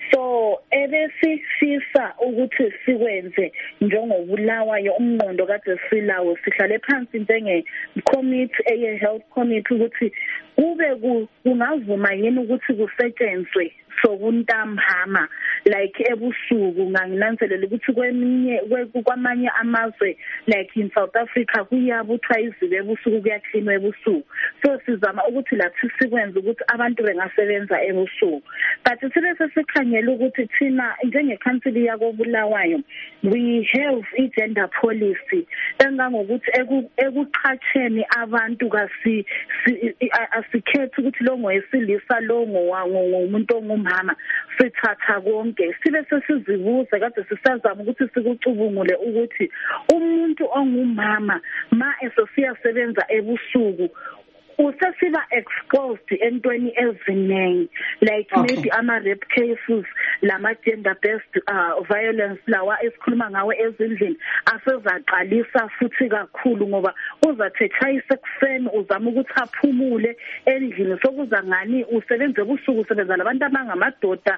S8: So ebesifisa ukuthi sikwenze njengobulawayo umnqondo kade silawo, sihlale phansi njenge-committee eye-health committee ukuthi kube kungavuma yini ukuthi kusetshenzwe sokuntambama like ebusuku. Nganginanzelela ukuthi kwamanye amazwe like in South Africa kuyabuthwa izibe ebusuku, kuyaklinwa ebusuku. So sizama ukuthi lathi sikwenze ukuthi abantu bengasebenza ebusuku, but sibe sesikhangela ukuthi thina njengekhansili yakobulawayo we have i-gender policy engangokuthi ekuqhatsheni abantu asikhethi ukuthi lo ngowesilisa lo ngomuntu ongumama, sithatha konke. Sibe sesizibuza kade sisazama ukuthi sikucubungule ukuthi umuntu ongumama ma esosiyasebenza ebusuku usesiba exposed entweni eziningi like maybe ama-rape cases, lama-gender based violence lawa esikhuluma ngawe ezindlini asezaqalisa futhi kakhulu ngoba uzathetshayisa ekuseni uzama ukuthi aphumule endlini sokuza ngani usebenze ebusuku, usebenza labantu abangamadoda,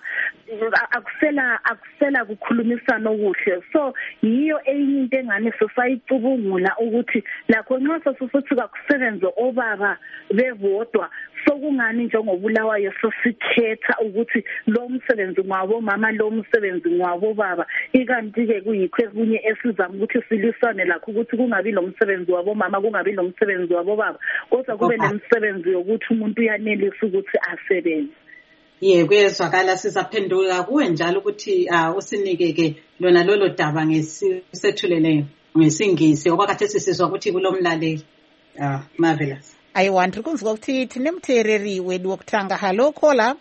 S8: akusela kukhulumisana okuhle. So yiyo enye into engane sosayicubungula ukuthi lakho nxa sosuthi kakusebenze obaba bevodwa, sokungani njengobulawayo sosikhetha ukuthi lo msebenzi ngwabo mama lo msebenzi ngwabo baba, ikanti-ke kuyikho ekunye esizama ukuthi silisane lakho ukuthi kungabi lo msebenzi wabo mama, kungabi lo msebenzi wabo baba, kodwa kube nemsebenzi yokuthi umuntu uyanelisa ukuthi asebenze.
S2: Kuyezwakala. Sizaphendula kuwe njalo ukuthi usinike-ke lona lolo daba ngesethuleleyo ngesingisi okwakade sisizwa ukuthi kulomlaleli. Marvelous.
S1: Ayiwa, ndiri kunzwa kuti tine muteereri wedu wokutanga. Halo Kola.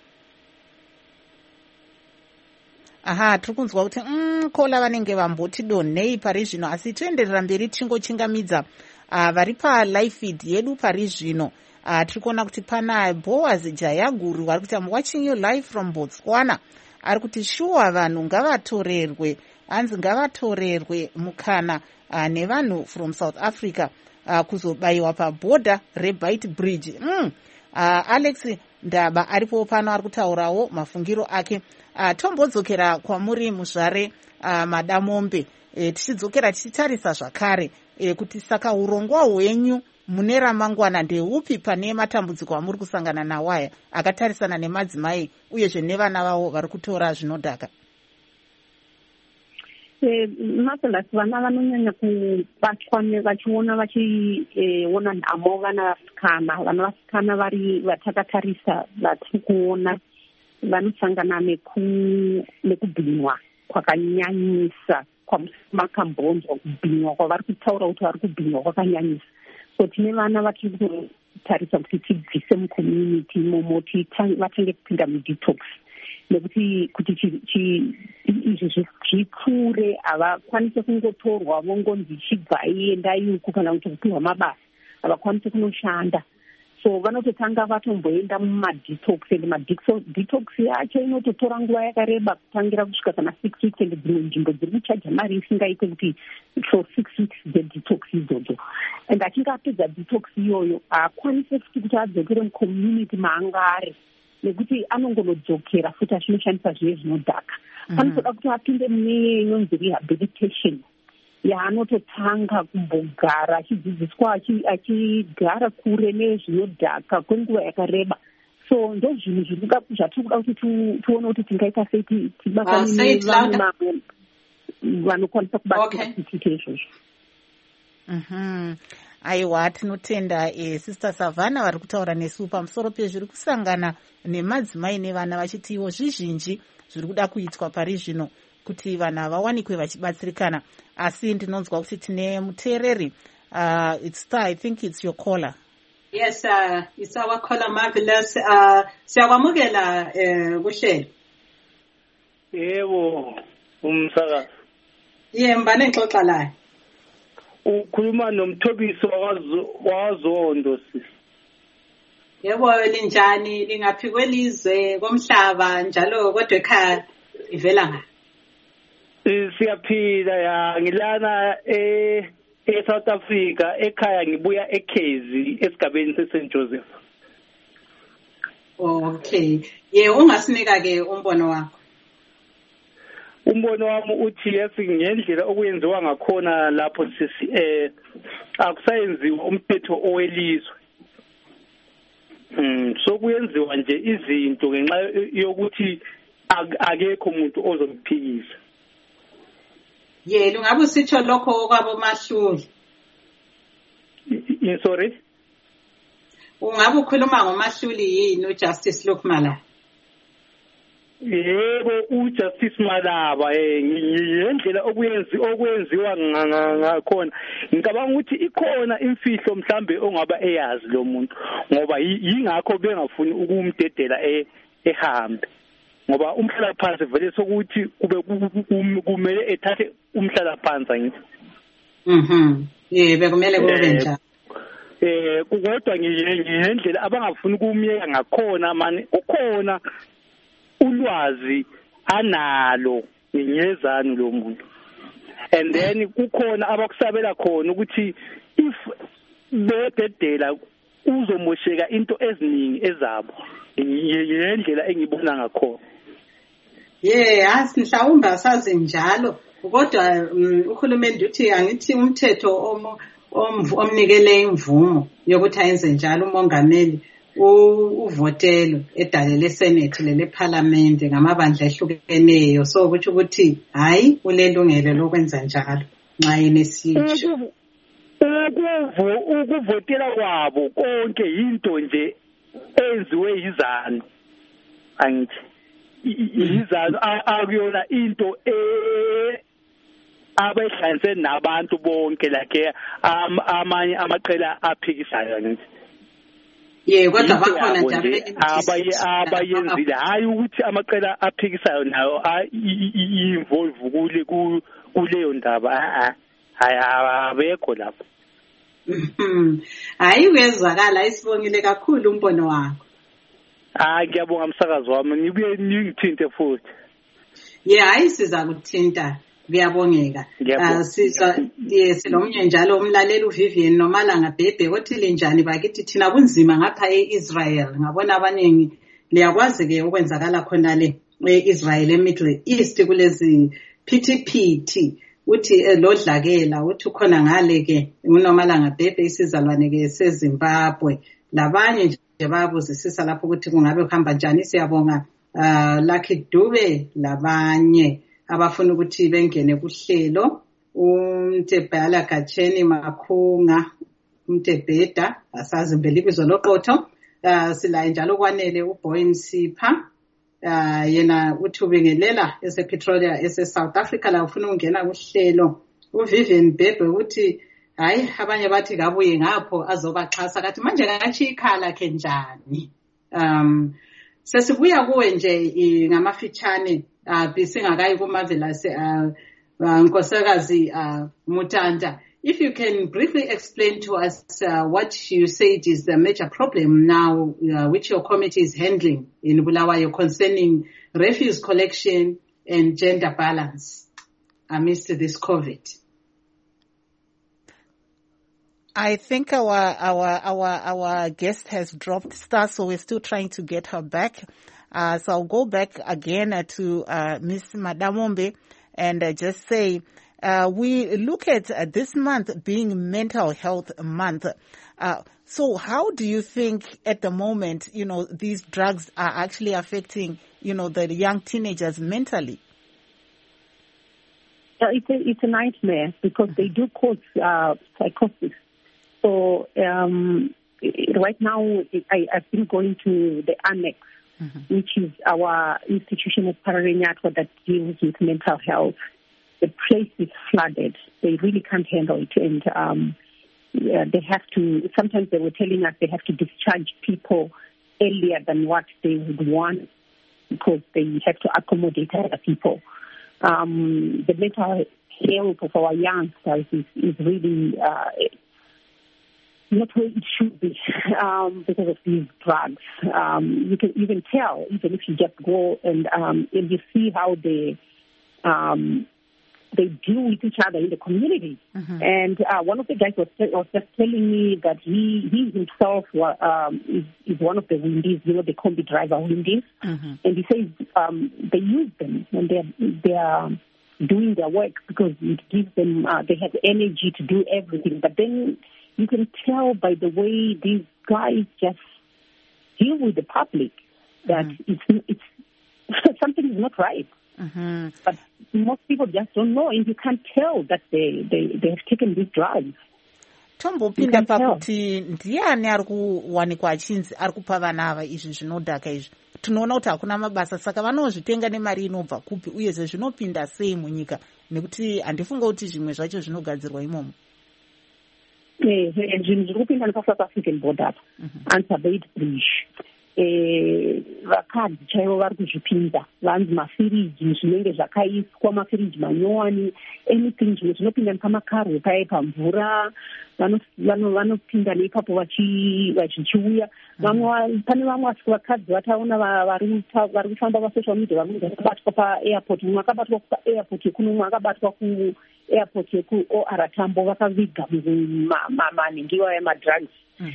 S1: Tiri kunzwa kuti Kola vanenge vamboti donhei pari zvino, asi toenderera mberi tingochingamidza vari palive feed yedu pari zvino. Tiri kuona kuti pana Boaz Jayaguru vari kuti I'm watching you live from Botswana. Ari kuti shuwa vanhu ngavatorerwe, hanzi ngavatorerwe mukana nevanhu from South Africa kuzobayiwa pabhodha reBite Bridge. Alex Ndaba aripo pano ari kutaurawo mafungiro ake. Tombodzokera kwamuri muzvare Madamombe, tichidzokera tichitarisa zvakare kuti saka urongwa hwenyu mune ramangwana ndeupi pane matambudziko amuri kusangana nawo akatarisana nemadzimai uyezve nevana vavo vari kutora zvinodhaka.
S7: mapelas vana vanonyanya kubatwa vachiona vachiona nhamo vana vasikana vari vatakatarisa vatiri kuona vanosangana nekubhinywa kwakanyanyisa kwamakambonzwa kubhinywa kwavari kutaura kuti vari kubhinywa kwakanyanyisa. So tine vana vatiri kutarisa kuti tibvise mucommunity imomo vatange kupinda mudetox nekuti kuti izvi zvipfuure havakwanise kungotorwa vongonzi chibvai endai uku kana kuti kupihwa mabasa havakwanise kunoshanda. So vanototanga vatomboenda mumadetox and madetox yacho inototora nguva yakareba kutangira kusvika kana 6 weeks and dzimwe nzvimbo dziri kuchaja mari isingaite kuti for 6 weeks dzedetox idzodzo. And achinge apedza detox iyoyo haakwanise futi kuti adzokere mucommunity maanga ari nekuti anongonodzokera futi achinoshandisa zviye zvinodhaka. Panotoda kuti apinde mune inonzi rehabilitation yaanototanga kumbogara achidzidziswa achigara kure nezvinodhaka kwenguva yakareba. So ndo zvinhu zvatiri kuda kuti tione kuti tingaita sei tibatane nevamwe vanokwanisa kubatsira kuita izvozvo.
S1: Aiwa, tinotenda Sister Savannah vari kutaura nesu pamusoro pezviri kusangana nemadzimai nevana vachitiwo zvizhinji zviri kuda kuitwa pari zvino kuti vana vawanikwe vachibatsirikana. Asi ndinonzwa kuti tine muteereri. I think it's your caller.
S2: Yes, it's our caller, Marvelous. Siyakwamukela kuhlelo.
S9: Yebo, umsakazi.
S2: Mbane ngixoxa la.
S9: Ukhuluma noMthobiso waZondo sisi.
S2: Yebo, linjani lingaphi kwelizwe komhlaba njalo kodwa ekhaya ivela ngaphi?
S9: Siyaphila ya ngilana South Africa ekhaya ngibuya eKezi esigabeni seSt Joseph.
S2: Okay. Ungasinika ke umbono wakho.
S9: Umbono wami uthi yesi ngendlela okuyenziwa ngakhona lapho sisi akusayenziwa umthetho owelizwe. So kuyenziwa nje izinto ngenxa yokuthi akekho umuntu ozokuphikisa.
S2: Ungabe usitsho lokho kwabo Mahluli?
S9: Sorry?
S2: Ungabe ukhuluma ngoMahluli yini uJustice Lukumala?
S9: Yebo, uJustice Malaba ngendlela okwenziwa ngakhona. Ngicabanga ukuthi ikhona imfihlo mhlambe ongaba eyazi lo muntu ngoba yingakho bengafuni ukumdedela ehambe. Ngoba umhlala phansi vele sokuthi kube kumele ethathe umhlala phansi ngithi.
S2: Bekumele kube njalo.
S9: Kodwa ngendlela abangafuni ukumyeka ngakhona manje ukhona ulwazi analo ngezanu lo muntu. And then kukhona abakusabela khona ukuthi if bededela uzomosheka into eziningi ezabo. Ngendlela engibona ngakhona.
S2: Mhlawumbe asazi njalo kodwa uhulumeni uthi angithi umthetho omnikele imvumo yokuthi ayenze njalo umongameli uvotelo edalele Senate lele Parliament ngamabandla ehlukeneyo. So ukuthi hayi ulelungelo lokwenza njalo nxa yenesitsho.
S9: Ukuvotela kwabo konke into nje enziwe yizanu. Angithi yizanu akuyona into abehlanze nabantu bonke like amanye amaqela aphikisayo ngithi.
S2: Kodwa bakhona nje
S9: abayenzile hayi ukuthi amaqela aphikisayo nayo involve kuleyo ndaba abekho lapho.
S2: Hayi uyezwakala isibongile kakhulu umbono wakho.
S9: Ngiyabonga umsakazi wami nibuye ningithinte futhi.
S2: Hayi siza kuthinta kuyabongeka. Sinomnye njalo umlaleli uVivian Nomalanga Bhebhe othi linjani bakithi thina kunzima ngapha eIsrael ngabona abaningi liyakwazi ke okwenzakala khona le eIsrael eMiddle East kulezi phithiphithi uthi lodlakela uthi khona ngale ke uNomalanga Bhebhe isizalwane ke seZimbabwe labanye nje bayabuzisisa lapho ukuthi kungabe kuhamba njani. Siyabonga Lucky Dube labanye abafuna ukuthi bengene kuhlelo. Umtebhala Gacheni Makhunga, Umtebheda, asazi mbele ibizo loqotho. Sila njalo kwanele uBoy Msipha. Yena uthi ubingelela esePetrolia South Africa la ufuna ungena kuhlelo. uVivian Bebe uthi hayi abanye bathi kabuye ngapho azobaxhasa kathi manje ngathi ikhala ke njani. Sesibuya kuwe nje ngamafitshane bisingakayi kuMarvelous Nkosikazi Mutanda. If you can briefly explain to us what you said is the major problem now which your committee is handling in Bulawayo concerning refuse collection and gender balance amidst this COVID.
S1: I think our guest has dropped star, so we're still trying to get her back. So I'll go back again to Miss Madamombe and just say, we look at this month being Mental Health Month. So how do you think at the moment, these drugs are actually affecting, the young teenagers mentally?
S7: It's a nightmare because they do cause psychosis. So right now I've been going to the annex, which is our institution at Pararenyatwa that deals with mental health. The place is flooded. They really can't handle it. And they have to, sometimes they were telling us they have to discharge people earlier than what they would want because they have to accommodate other people. The mental health of our youngsters is really not where it should be because of these drugs. You can even tell, even if you just go and you see how they deal with each other in the community. And one of the guys was just telling me that he himself is one of the windies, the combi driver windies. And he says they use them when they are doing their work because it gives them, they have energy to do everything. But then you can tell by the way these guys just deal with the public that it's something is not right. But most people just don't know, and you can't tell that they have taken these drugs.
S1: Tombopinda pakuti ndiani ari kuwanikwa achinzi ari kupa vana ava izvi zvinodhaka izvi. Tunoona kuti hakuna mabasa saka vanozvitenga nemari inobva kupi uyezve zvinopinda sei munyika nekuti handifunga kuti zvimwe zvacho zvinogadzirwa imomo.
S7: Zvinhu zviri kupinda nepaSouth African border Antabate Bridge. Vakadzi chaivo vari kuzvipinda vanzi mafiriji zvinenge zvakaiswa mafiriji manyowani anything zvimwe zvinopinda nepamakarwe paya pamvura vanopinda neipapo vachichiuya. Pane vamwe vakadzi vataona vari kufamba pasocial media vamwe vakabatwa paairport, mumwe akabatwa paairport yekuno, mumwe akabatwa kuairport yekuOR Tambo vakaviga manhingiwa yemadrugs.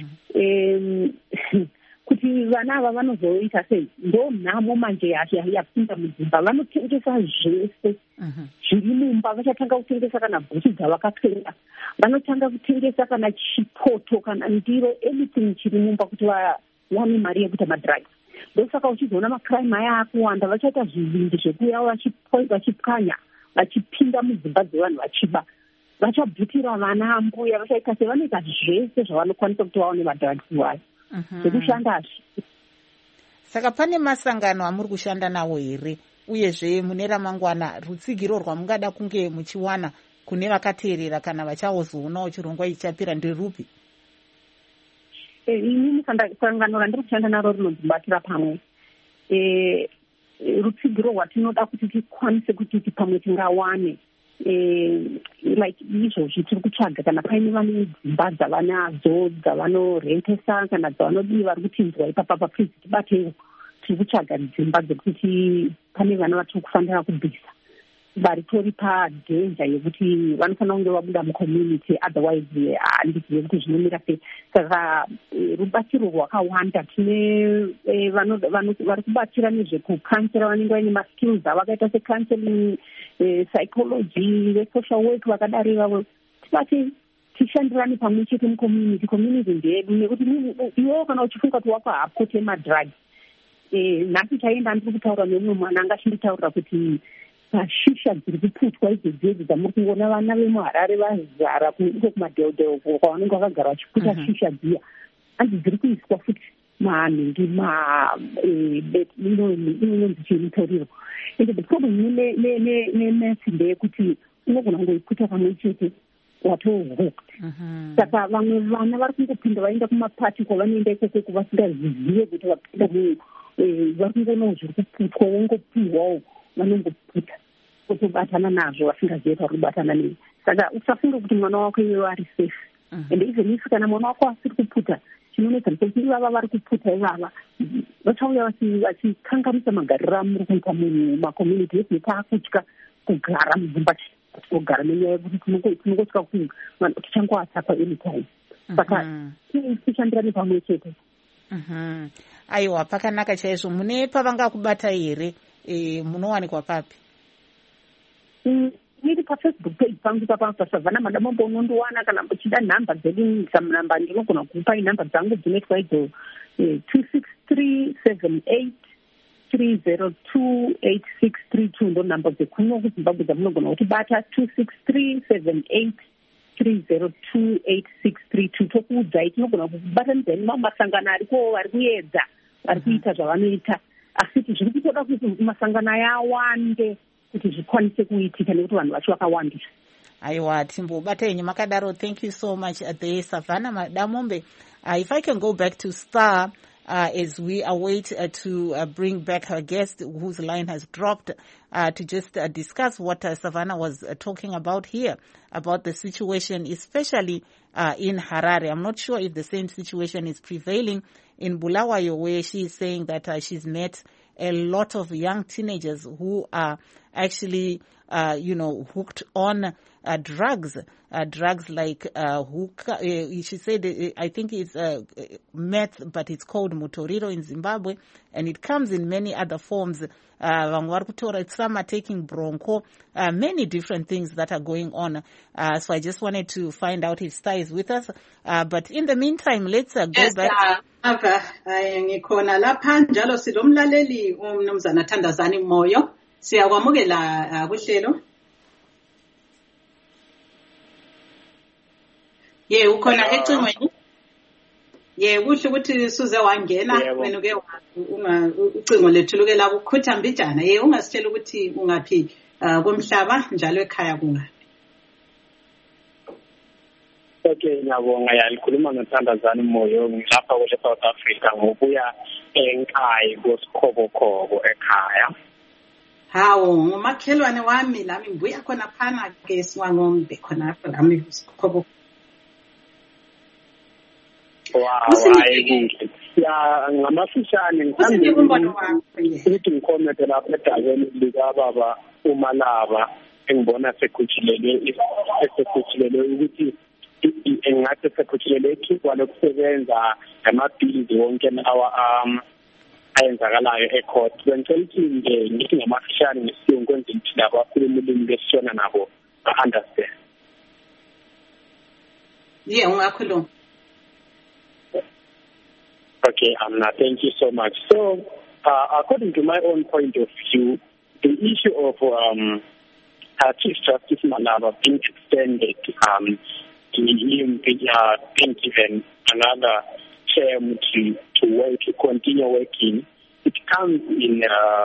S7: Kuti vana ava vanozoita sei ndo nhamo manje yapinda mudzimba. Vanotengesa zvese zviri mumba, vachatanga kutengesa kana bhuchi dzavakapfeka, vanotanga kutengesa kana chipoto kana ndiro, anything chiri mumba kuti vawane mari yekuita madrugs. Ndosaka uchizoona macrime aya akuwanda, vachaita zvivindi zvekuya vachipwanya vachipinda mudzimba dzevanhu vachiba, vachabvutira vana ambuya, vachaita sevanoita zvese zvavanokwanisa kuti vaone madrugs wayo.
S1: Saka pane masangano amuri kushanda nawo here uyezve mune ramangwana rutsigiro rwamungada kunge muchiwana kune vakateerera kana vachazoonawo chirongwa ichapira nderupi?
S7: Inini sangano randiri kushanda naro rinodzibatira pamwe rutsigiro rwatinoda kuti tikwanise kuti pamwe tingawane like izvozvi tiri kutsvaga kana paine vane dzimba dzavanadzo dzavanorentesa kana dzavanodii vari kupinzwa ipapa papridzi tibatewo. Tiri kutsvaga dzimba dzekuti pane vana vatiri kufanira kubvisa varitori padhenja yekuti vanofanira kunge vabuda mucommunity, otherwise handizive kuti zvinomira sei. Saka rubatsiro rwakawanda. Tine vari kubatsira nezvekukansera vanenge vaine maskills avakaita secounseling, psychology, ve-social work vakadari vavo. Tibati tishandirane pamwe chete mucommunity. Community ndeyedu nekuti iwewo kana uchifunga kuti wapa hapote madrugs. Nhasi chaenda ndiri kutaura nemumwe mwana angachinditaurira kuti pashisha dziri kuputwa idzodzedzi dzamuri kungoona vana vemuharare vazara iko kumadheodheo kwavanenge vakagara vachiputa shisha dziya, hanzi dziri kuiswa futi mahanhingi inonzi chimutoriro. Ende the problem nenesi ndeyekuti unogona kungoiputa pamwe chete watohooked. Saka vamwe vana vari kungopinda vaenda kumapati kwavanoenda ikoko vasingaziviwe kuti vapinda vari kungonawo zviri kuputwa vongopiwawo vanongoputa votobatana nazvo vasingazive pari kubatana nei. Saka usafunge kuti mwana wako iwewe ari safe. Ende even if kana mwana wako asiri kuputa, chinonetsa kuti ivava vari kuputa ivava vachauya vachikanganisa magariro amuri kuita munhu mumakomuniti esi nepaakutya kugara mudzimba tinogara nenyaya yekuti tinongosvika kuti tichangoatakwa anytime. Saka tichandirane pamwe chete.
S1: Aiwa, pakanaka chaizvo. Mune pavangakubata here? Munowanikwa papi?
S7: Ndiri paFacebook page pangu paSavannah Madamombe unondiwana, kana uchida nhamba dzedu namba ndinogona kukupa nhamba dzangu dzinoitwa idzo 26378302862 ndo nhamba dzekuno kuZimbabwe dzamunogona kutibata 26378302862. Tokuudzai tinogona kukubatanidza masangano ariko ari kuedza vari kuita zvavanoita, asi zviri kutoda kuti masangano aya awande kuti zvikwanise kuitika nekuti vanhu vacho vakawandisa.
S1: Aiwa, timbobata henyu makadaro. Thank you so much there, Savannah Madamombe. If I can go back to Star as we await to bring back her guest whose line has dropped to just discuss what Savannah was talking about here, about the situation, especially in Harare. I'm not sure if the same situation is prevailing in Bulawayo, where she is saying that she's met a lot of young teenagers who are actually, hooked on drugs like hookah. She said, I think it's meth, but it's called mutoriro in Zimbabwe, and it comes in many other forms. Some are taking bronco, many different things that are going on. So I just wanted to find out if Star is with us. But in the meantime, let's go back.
S2: Ngikhona lapha njalo silomlaleli umnumzana Thandazani Moyo. Siyakwamukela kuhlelo. Ukhona ecingweni? Kuhle ukuthi suze wangena wena ke ucingo lethu luke la kukhutha mbijana. Ungasitshela ukuthi ungaphi komhlaba njalo ekhaya kungaphi?
S10: Okay, ngiyabonga. Ngikhuluma noThandazani Moyo, ngilapha South Africa ngokuya eNkayi koSikhobokhoko ekhaya.
S2: Hawo, ngumakhelwane wami lami ngibuya khona phana ke siwangombe khona lami uSikhobokhoko. Ngamafishane ngithanda ukuthi ngikomente lapha edabeni likababa uMalaba engibona sekhuthulele ukuthi engathi sekhuthulele ikhipwa lokusebenza amabhilidi wonke lawa ayenzakalayo ecourt. Bengicela ukuthi ngithi ngamafishane ngesiyongo kwenza ukuthi laba abakhuluma ulimi lesishona nabo ba-understand. Ungakhuluma.
S10: Okay, thank you so much. So, according to my own point of view, the issue of Chief Justice Malaba being extended, him being given another term to continue working, it comes in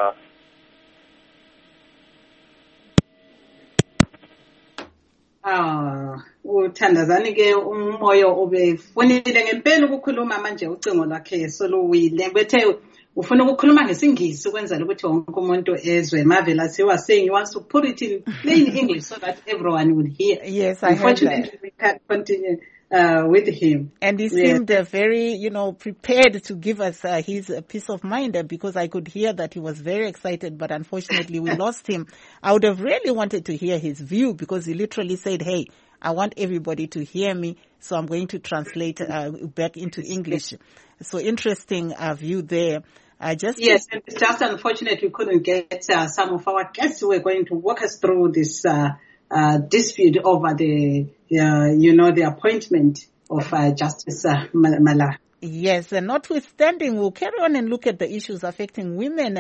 S2: uthandazani ke umoyo ubefunile ngempela ukukhuluma manje ucingo lwakhe soluwile bethe ufuna ukukhuluma ngesingisi ukwenzela ukuthi wonke umuntu ezwe. Marvelous, you were saying you want to put it in plain English so that everyone would hear.
S1: Yes, I heard that.
S2: We can continue with him.
S1: And he seemed very, prepared to give us his peace of mind because I could hear that he was very excited, but unfortunately we lost him. I would have really wanted to hear his view because he literally said, hey, I want everybody to hear me, so I'm going to translate back into English. So interesting view there.
S2: Yes, and it's just unfortunate we couldn't get some of our guests who were going to walk us through this dispute over the appointment of Justice Malaba.
S1: Yes, and notwithstanding, we'll carry on and look at the issues affecting women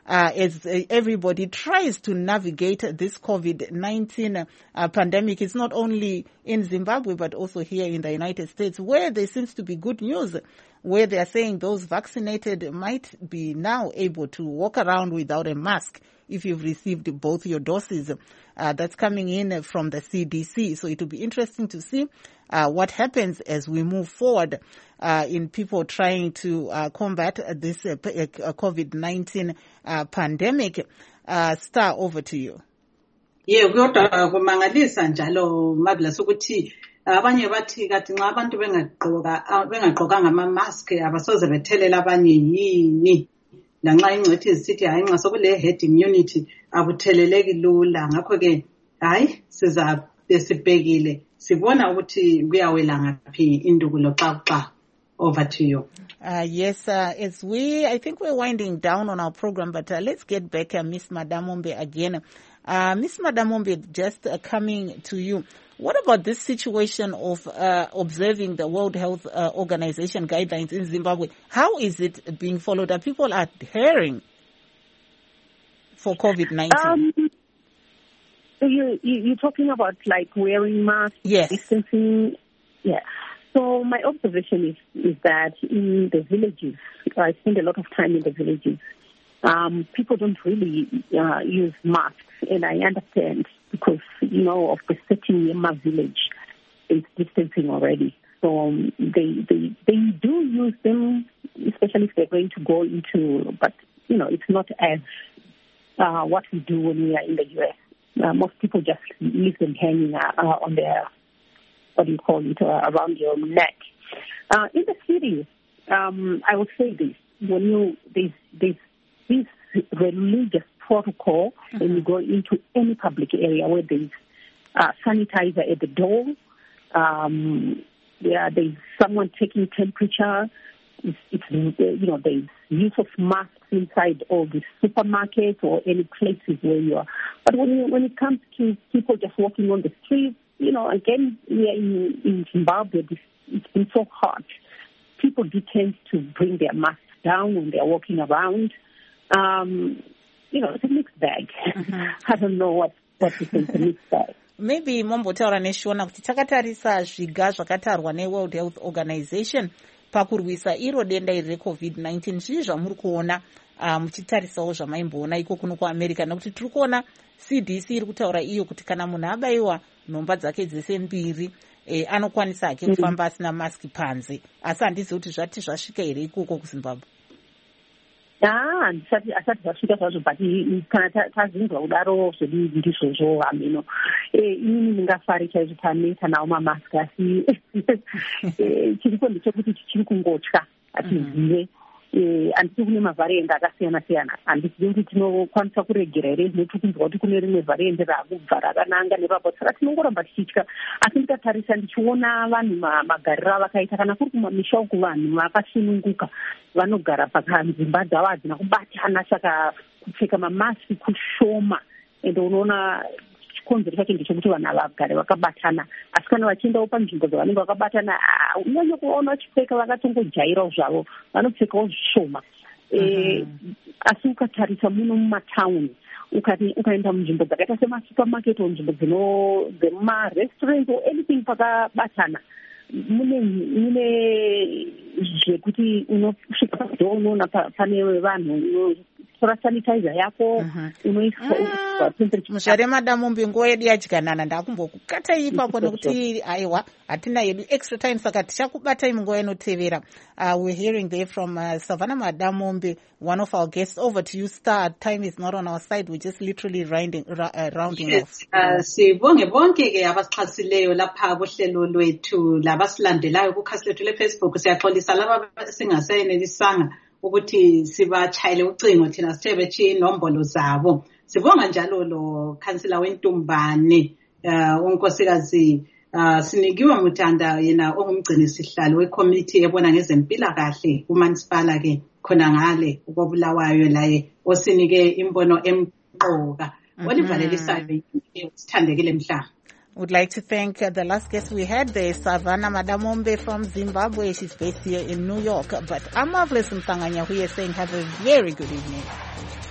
S1: as everybody tries to navigate this COVID-19 pandemic. It's not only in Zimbabwe, but also here in the United States, where there seems to be good news, where they are saying those vaccinated might be now able to walk around without a mask if you've received both your doses. That's coming in from the CDC. So it will be interesting to see what happens as we move forward in people trying to combat this COVID-19 pandemic. Star, over to you.
S2: Yeah, kodwa kumangalisa njalo Marvelous ukuthi abanye bathi kathi nxa abantu bengagqokanga ama-mask abasoze bethelela abanye yini, lanxa ingcwethi zisithi hayi nxa sokule herd immunity akutheleleki lula. Ngakho-ke hayi sizabe sibhekile sibona ukuthi kuyawela ngaphi indukulo xa. Over to you.
S1: Yes, I think we're winding down on our program, but let's get back Miss Madamombe again. Miss Madamombe, just coming to you. What about this situation of observing the World Health Organization guidelines in Zimbabwe? How is it being followed? Are people adhering for COVID-19?
S7: You're talking about like wearing masks,
S1: yes,
S7: distancing? Yeah. So my observation is that in the villages, I spend a lot of time in the villages, people don't really use masks, and I understand because, of the setting in my village, it's distancing already. So they do use them, especially if they're going to go into, but, it's not as what we do when we are in the U.S. Most people just leave them hanging on their, around your neck. In the cities, I would say this, when there's this religious protocol, when you go into any public area where there's sanitizer at the door, there's someone taking temperature, there's use of masks inside all the supermarkets or any places where you are. But when it comes to people just walking on the streets, again, we are in Zimbabwe, it's been so hot. People do tend to bring their masks down when they're walking around. It's a mixed bag. I don't know what to say, it's a mixed bag.
S1: Maybe mombotaura neshona kuti takatarisa zviga zvakatarwa neWorld Health Organization pakurwisa iro denda iri reCovid-19. Zvii zvamuri kuona muchitarisawo zvamaimboona iko kuno kuAmerica, nekuti tiri kuona CDC iri kutaura iyo kuti kana munhu abayiwa nhomba dzake dzese mbiri anokwanisa hake kufamba asina maski panze, asi handizivi kuti zvati zvasvika here ikoko kuZimbabwe.
S7: Asati zvasvika zvazvo, but kana tazinzwa kudaro zvedii ndizvozvo hamino inini ndingafari chaizvo taneta nawo mamaski, asi chiripo ndechekuti tichiri kungotya hatizive. Handisi kune mavhariende akasiyana-siyana, handisivi kuti tinokwanisa kuregera here, nekuti kunzwa kuti kune rimwe vhariende raakubva rakananga nepapo, saka tinongoramba tichitya. Asi ndikatarisa ndichiona vanhu magariro avakaita, kana kuri kumamisha uku vanhu vakasununguka vanogara pakanzimba dzavo hadzina kubatana, saka kupfeka mamaski kushoma, ende unoona chikonzero chacho ndechekuti vanhu havagare vakabatana. Asi kana vachiendawo panzvimbo dzavanenge vakabatana, unyanye kuona vachipfeka vakatongojairawo zvavo, vanopfekawo zvishoma. Asi ukatarisa muno mumataundi, ukaenda munzvimbo dzakaita semasupermarket o nzvimbo dzemumarestaurant o anything pakabatana, mune zvekuti unosvika padoo unoona pane vanhu tora sanitizer yako unoiswa temperature.
S1: Muzvare Madamombe, nguva yedu yadyanana, ndakumbokukatai ipapo nekuti aiwa hatina yedu extra time, saka tichakubatai munguva inotevera. We're hearing there from Savannah Madamombe, one of our guests. Over to you, Star. Time is not on our side, we're just literally rounding off.
S2: Sibonge bonke ke abasixhasileyo lapha kuhlelo lwethu, labasilandelayo kukhasi lethu leFacebook. Siyaxolisa laba singasenelisanga ukuthi sibachayele ucingo thina sithe bethi inombolo zabo. Sibonga njalo lo khansila weNtumbane unkosikazi sinikiwe Muthanda, yena ongumgcini sihlalo wecommittee ebona ngezempilakahle kuMansipala ke khona ngale ukobulawayo laye osinike imbono emqoka olivalelisayo sithandekile mhla.
S1: Would like to thank the last guest we had there, Savannah Madamombe from Zimbabwe. She's based here in New York. But I'm Marvelous Mtanganya, who is saying have a very good evening.